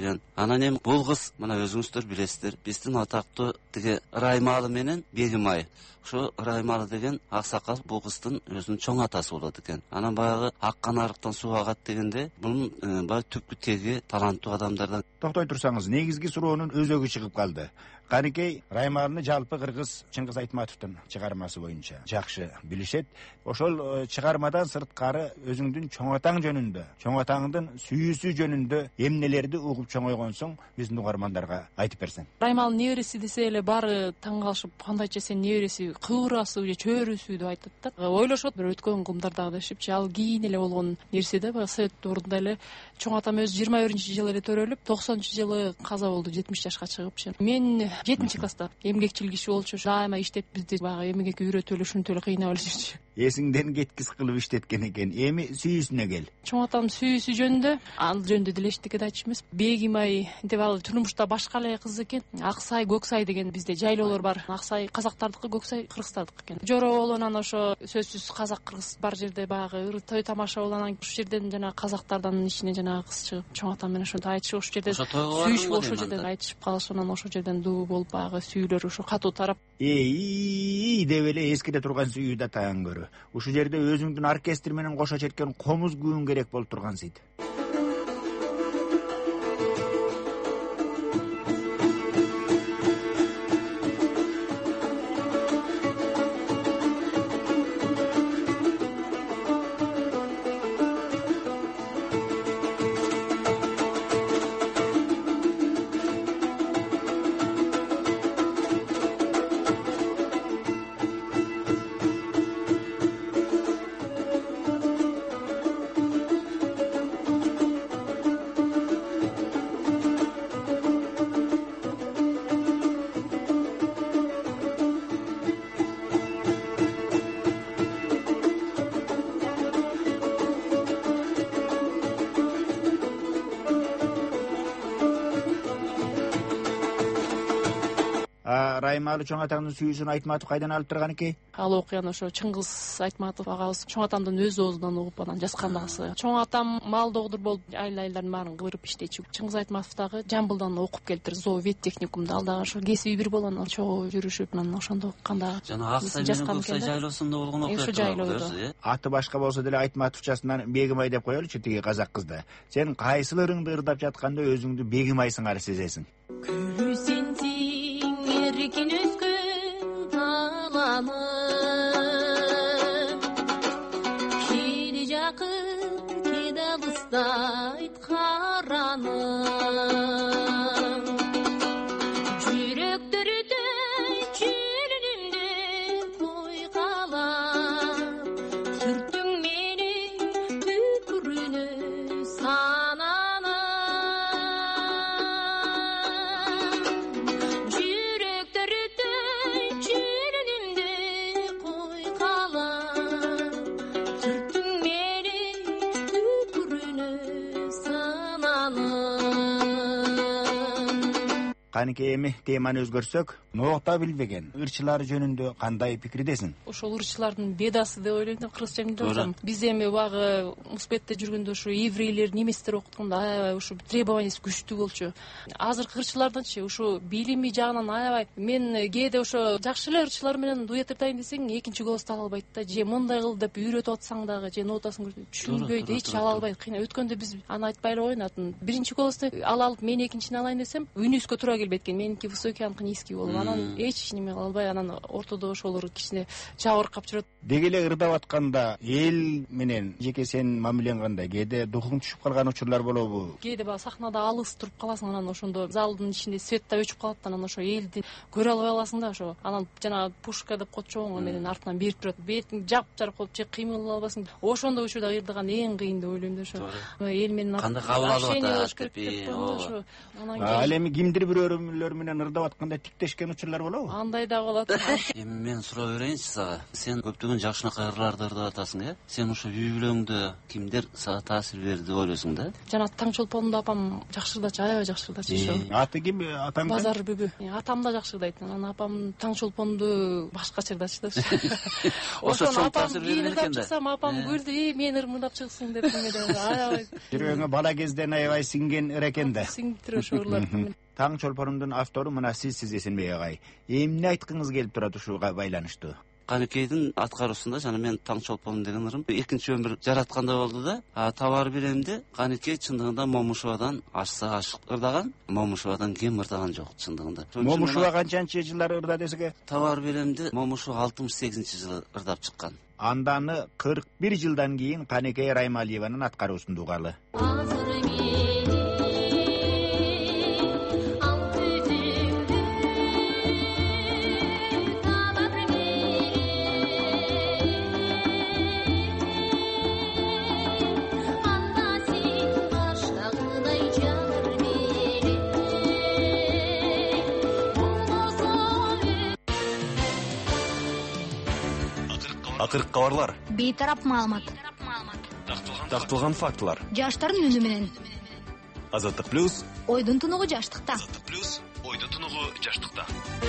экен. Анан эми бул кыз мына өзүңүздөр билесиздер, биздин атактуу тиги Раймалы менен Бегимай. Ошо Раймалы деген аксакал бул кыздын өзүнүн чоң атасы болот экен. Анан баягы ак канарыктан суу агат дегенде бунун баягы түпкү теги таланттуу адамдардан. Токтой турсаңыз, негизги суроонун өзөгү чыгып калды. Каникей Раймалыны жалпы кыргыз Чыңгыз Айтматовдун чыгармасы боюнча жакшы билишет. Ошол чыгармадан сырткары өзүңдүн чоң атаң жөнүндө, чоң атаңдын сүйүүсү жөнүндө эмнелерди угуп чоңойгонсуң, биздин угармандарга айтып берсең. Раймалдын небереси десе эле баары таң калышып, кандайча сен небереси, кыбырасы же чөбөрөсү деп айтат да. Ойлошот, бир өткөн кумдардагы дешипчи, ал кийин эле болгон нерсе да, баягы Совет ордунда эле чоң атам өзү жыйырма биринчи жылы эле төрөлүп, токсонунчу жылы каза болду, жетимиш жашка чыгыпчы. Мен жетинчи класста эмгекчил киши болчу, дайыма иштеп бизди баягы эмгекке үйрөтүп эле ушинтип эле кыйнап эле жүрчү. Эсиңден кеткис кылып иштеткен экен. Эми сүйүүсүнө кел. Чоң атам сүйүүсү жөнүндө, ал жөнүндө деле эчтеке да айтчу эмес. Бегимай деп ал турмушта башка эле кыз экен. Аксай, Көксай деген бизде жайлоолор бар. Аксай казактардыкы, Көксай кыргыздардыкы экен. Жороо болуп анан ошо сөзсүз казак кыргыз бар жерде баягы той тамаша болуп анан ушул жерден жана казактардын ичинен жана кыз чыгып, чоң атам менен ошентип айтышып, ошол жерден сүйүшүп, ошол жерден айтышып калышып, анан ошол жерден дуу болуп баягы сүйүүлөр ошо катуу тарап. Эй, деп эле эскиде турган сүйүү да таң көрө. Ушул жерде өзүңдүн оркестр менен кошо четкен комуз күүң керек болуп тургансыйт. Раймалы чоң атаңдын сүйүүсүн Айтматов кайдан алып турган экен? Ал окуяны ошо Чыңгыз Айтматов агабыз чоң атамдын өз оозунан угуп анан жазгандагысы. Чоң атам мал догдур болуп, айыл-айылдардын баарын кывырып иштечү. Чыңгыз Айтматов дагы Жамбылдан окуп келиптир, зоовет техникумда. Ал дагы ошо кесиби бир болгон, чогуу жүрүшүп, анан ошондо укканда жана Аксай менен Көксай жайлоосунда болгон окуя. Аты башка болсо деле Айтматовчасынан Бегимай деп коелучу, тиги казак кызда. Сен кайсыларыңды ырдап жатканда өзүңдү Бегимайсыңар сезесиң. Эркин өскөн таланы кири жакын кеде алыстайт караны жүрөктөрдө жүрүнүмдө койкала сүртүң мени түкүрүнө санана Каникей эми теманы өзгөрсөк, ногта билбеген ырчылар жөнүндө кандай пикирдесиң? Ошол ырчылардын бедасы деп ойлойм да, кыргызча эмне деп атам. Биз эми багы муспетте жүргөндө ушу еврейлер, немистер окутканда аябай ушу требованиясы күчтүү болчу. Азыркы ырчыларданчы ушу билими жагынан аябай, мен кээде ошо жакшы эле ырчылар менен дуэт ырдайм десең, экинчи голосту ала албайт да, же мындай кыл деп үйрөтүп атсаң дагы, же нотасын түшүнбөйт, эч ала албайт. Кыйна өткөндө биз аны айтпай эле коюнатын. Биринчи голосту ала алып, мен экинчини алайын десем, үнүскө туура келбейт экен. Меники высокий, аныкы низкий болуп, анан эч неме кыла албай, анан ортодо ошолор кичине жабыркап жүрөт. Деги эле ырдап атканда эл менен жеке сен мамилең кандай? Кээде духуң түшүп калган учурлар болобу? Кээде баягы сахнада алыс туруп каласың, анан ошондо залдын ичинде свет да өчүп калат, анан ошо элди көрө албай каласың да, ошо. Анан жана пушка деп коет чоң менен артынан берип турат. Бетиң жап-жарык болуп, же кыймылдала албайсың. Ошондо учурда ырдаган эң кыйын деп ойлойм да, ошо. Эл менен кандай кабыл алып атат деп. Ал эми кимдир бирөөлөр менен ырдап атканда тиктешкен учурлар болобу? Андай да болот. Эми мен суроо берейинчи сага. Сен көптөгөн көптөгөн жакшынакайларды ырдап атасың, э? Сен ошо үй бүлөңдө кимдер сага таасир берди деп ойлойсуң да? Жана таң чолпонду апам жакшы ырдачу, аябай жакшы ырдачу ошо. Аты ким атаң? Базар бүгү. Атам да жакшы ырдайт. Анан апам таң чолпонду башкача ырдачу да. Ошо чоң апам таасир берген экен да. чыксам, апам күлдү, "Эй, мен ырмырдап чыксың" деп эмеде. Аябай. Жүрөгүңө бала кезден аябай сиңген экен да. Сиңиптир ошо ырлар. Таң чолпонундун автору мына сиз сиз Эсенбек агай. Эмне айткыңыз келип турат ушуга байланыштуу? Канекейдин аткаруусунда жана мен таң чолпон деген ырым экинчи өмүр жараткандай болду да. А табар биремди Канекей чындыгында Момушевадан ашса ашык ырдаган, Момушевадан кем ырдаган жок чындыгында. Момушева канчанчы жылдары ырдады десеге? Табар биремди Момушева алтымыш сегизинчи жылы ырдап чыккан. Анданы кырк бир жылдан кийин Канекей Раймалиеванын аткаруусунда угалы. Акыркы кабарлар. Бейтарап маалымат. Такталган фактылар. Жаштардын үнү менен. Азаттык плюс. Ойдун тунугу жаштыкта. Азаттык плюс. Ойдун тунугу жаштыкта.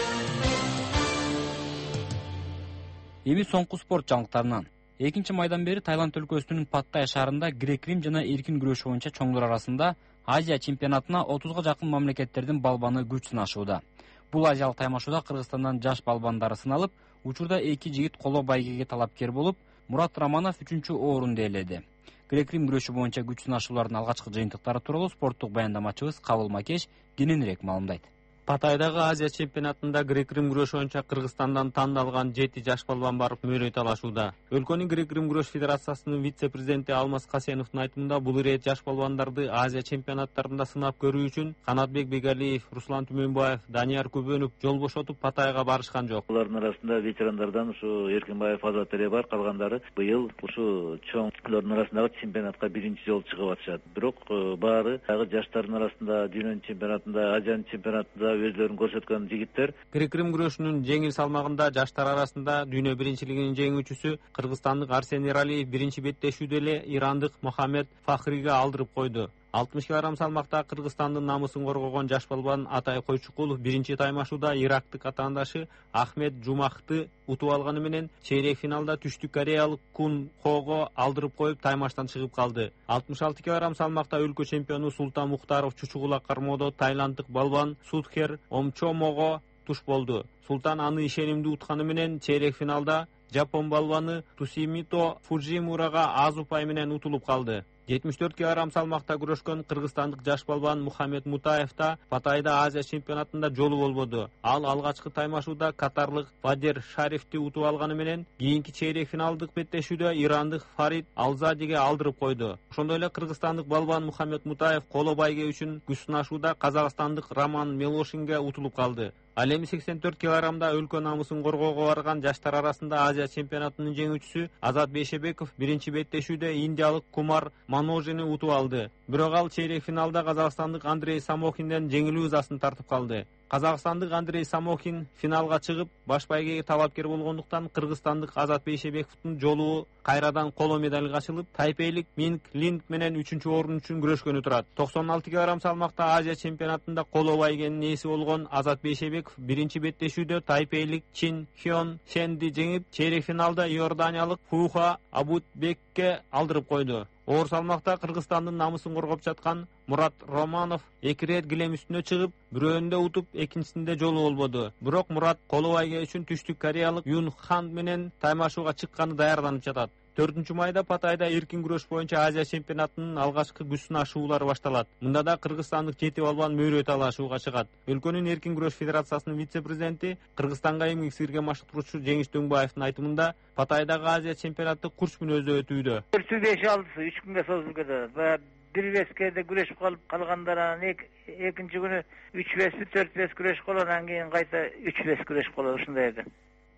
Эми соңку спорт жаңылыктарынан. экинчи майдан бери Таиланд өлкөсүнүн Паттай шаарында грек-рим жана эркин күрөш боюнча чоңдор арасында Азия чемпионатына отузга жакын мамлекеттердин балбаны күч сынашууда. Бул азиялык таймашууда Кыргызстандан жаш балбандары сыналып, учурда эки жигит коло байгеге талапкер болуп, Мурат Романов үчүнчү орунду ээледи. Грек-рим күрөшү боюнча күч сынашуулардын алгачкы жыйынтыктары тууралуу спорттук баяндамачыбыз Кабыл Макеш кененирээк маалымдайт. Паттайдагы Азия чемпионатында грек-рим күрөш боюнча Кыргызстандан тандалган жети жаш балбан барып мөрөй талашууда. Өлкөнүн грек-рим күрөш федерациясынын вице-президенти Алмаз Касеновдун айтымында бул ирет жаш балбандарды Азия чемпионаттарында сынап көрүү үчүн Канатбек Бегалиев, Руслан Түмөнбаев, Данияр Көбөнов жол бошотуп Паттайга барышкан жок. Алардын арасында ветерандардан ушу Эркинбаев Азат эле бар, калгандары быйыл ушу чоңдордун арасындагы чемпионатка биринчи жолу чыгып атышат. Бирок баары дагы жаштардын арасында дүйнөнүн чемпионатында, Азиянын чемпионатында өзлөрүн көрсөткөн жигиттер. Грек-рим күрөшүнүн жеңил салмагында жаштар арасында дүйнө биринчилигинин жеңүүчүсү кыргызстандык Арсен Эралиев биринчи беттешүүдө эле ирандык Мохаммед Фахриге алдырып койду. алтымыш килограмм салмакта Кыргызстандын намысын коргогон жаш балбан Атай Койчукулов биринчи таймашууда ирактык атаандашы Ахмед Жумахты утуп алганы менен чейрек финалда түштүк кореялык Кун Хого алдырып коюп таймаштан чыгып калды. алтымыш алты килограмм салмакта өлкө чемпиону Султан Мухтаров чучугула кармоодо тайланддык балбан Судхер Омчомого туш болду. Султан аны ишенимдүү утканы менен чейрек финалда Жапон балбаны Тусимито Фуджимурага аз упай менен утулуп калды. жетимиш төрт килограмм салмакта күрөшкөн кыргызстандык жаш балбан Мухаммед Мутаев да Паттайда Азия чемпионатында жолу болбоду. Ал алгачкы таймашууда катарлык Бадер Шарифти утуп алганы менен кийинки чейрек финалдык беттешүүдө ирандык Фарид Алзадиге алдырып койду. Ошондой эле кыргызстандык балбан Мухаммед Мутаев коло байге үчүн күч сынашууда казакстандык Роман Мелошинге утулуп калды. Ал эми сексен төрт килограммда өлкө намысын коргоого барган жаштар арасында Азия чемпионатынын жеңүүчүсү Азат Бейшебеков биринчи беттешүүдө индиялык Кумар Маножини утуп алды. Бирок ал чейрек финалда казакстандык Андрей Самохинден жеңилүү ызасын тартып калды. Казакстандык Андрей Самохин финалга чыгып, баш байгеге талапкер болгондуктан кыргызстандык Азат Бейшебековдун жолу кайрадан коло медалга ачылып, тайпейлик Минг Линг менен үчүнчү орун үчүн күрөшкөнү турат. токсон алты килограмм салмакта Азия чемпионатында коло байгенин ээси болгон Азат Бейшебеков биринчи беттешүүдө тайпейлик Чин Хён Шенди жеңип, чейрек финалда иорданиялык Фуха Абутбекке алдырып койду. Оор салмакта Кыргызстандын намысын коргоп жаткан Мурат Романов эки рет килем үстүнө чыгып, бирөөнүндө утуп, экинчисинде жолу болбоду. Бирок Мурат коло байге үчүн түштүк кореялык Юн Хан менен таймашууга чыкканы даярданып жатат. төртүнчү майда Паттайда эркин күрөш боюнча Азия чемпионатынын алгачкы күч сынашуулары башталат. Мында да кыргызстандык жети балбан мөрөй талашууга чыгат. Өлкөнүн эркин күрөш федерациясынын вице-президенти, Кыргызстанга эмгек сиңирген машыктыруучу Жеңиш Дөңбаевдин айтымында, Паттайдагы Азия чемпионаты курч мүнөздө өтүүдө. беш алтысы үч күнгө созулуп кетет. Баягы бир бескеде күрөшүп калып калгандар анан экинчи күнү үч бес төрт бес күрөшүп калып, анан кийин кайта үч бес күрөшүп калат, ушундай экен.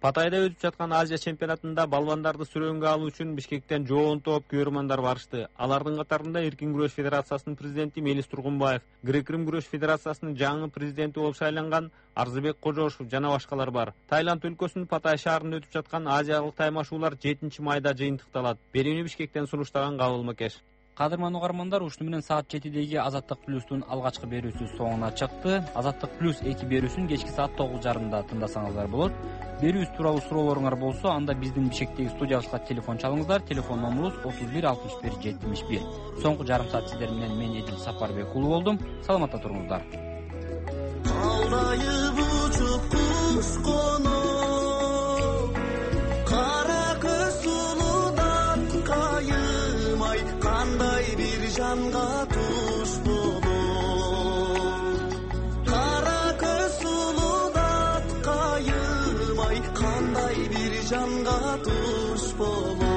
Паттайда өтүп жаткан Азия чемпионатында балбандарды сүрөөнгө алуу үчүн Бишкектен жоон топ көрөрмандар барышты. Алардын катарында Эркин күрөш федерациясынын президенти Мелис Тургунбаев, Грек-Рим күрөш федерациясынын жаңы президенти болуп шайланган Арзыбек Кожошев жана башкалар бар. Таиланд өлкөсүнүн Паттайя шаарында өтүп жаткан азиялык таймашуулар жетинчи майда жыйынтыкталат. Берүүнү Бишкектен сунуштаган Кабыл Макеш. Кадырман угармандар, ушуну менен саат жетидеги Азаттык плюстун алгачкы берүүсү соңуна чыкты. Азаттык плюс эки берүүсүн кечки саат тогуз жарымда тыңдасаңыздар болот. Берүүбүз тууралуу суроолоруңар болсо, анда биздин Бишкектеги студиябызга телефон чалыңыздар. Телефон номерубуз отуз бир алтымыш бир жетимиш бир. Соңку жарым саат сиздер менен мен Эдил Сапарбек уулу болдум. Саламатта туруңуздар. Алдайып учуп куш коно, кара көз сулуудан кайымай, кандай бир жанга туш болот. Кара көз сулуудан кайымай, кандай бир жанга туш болот.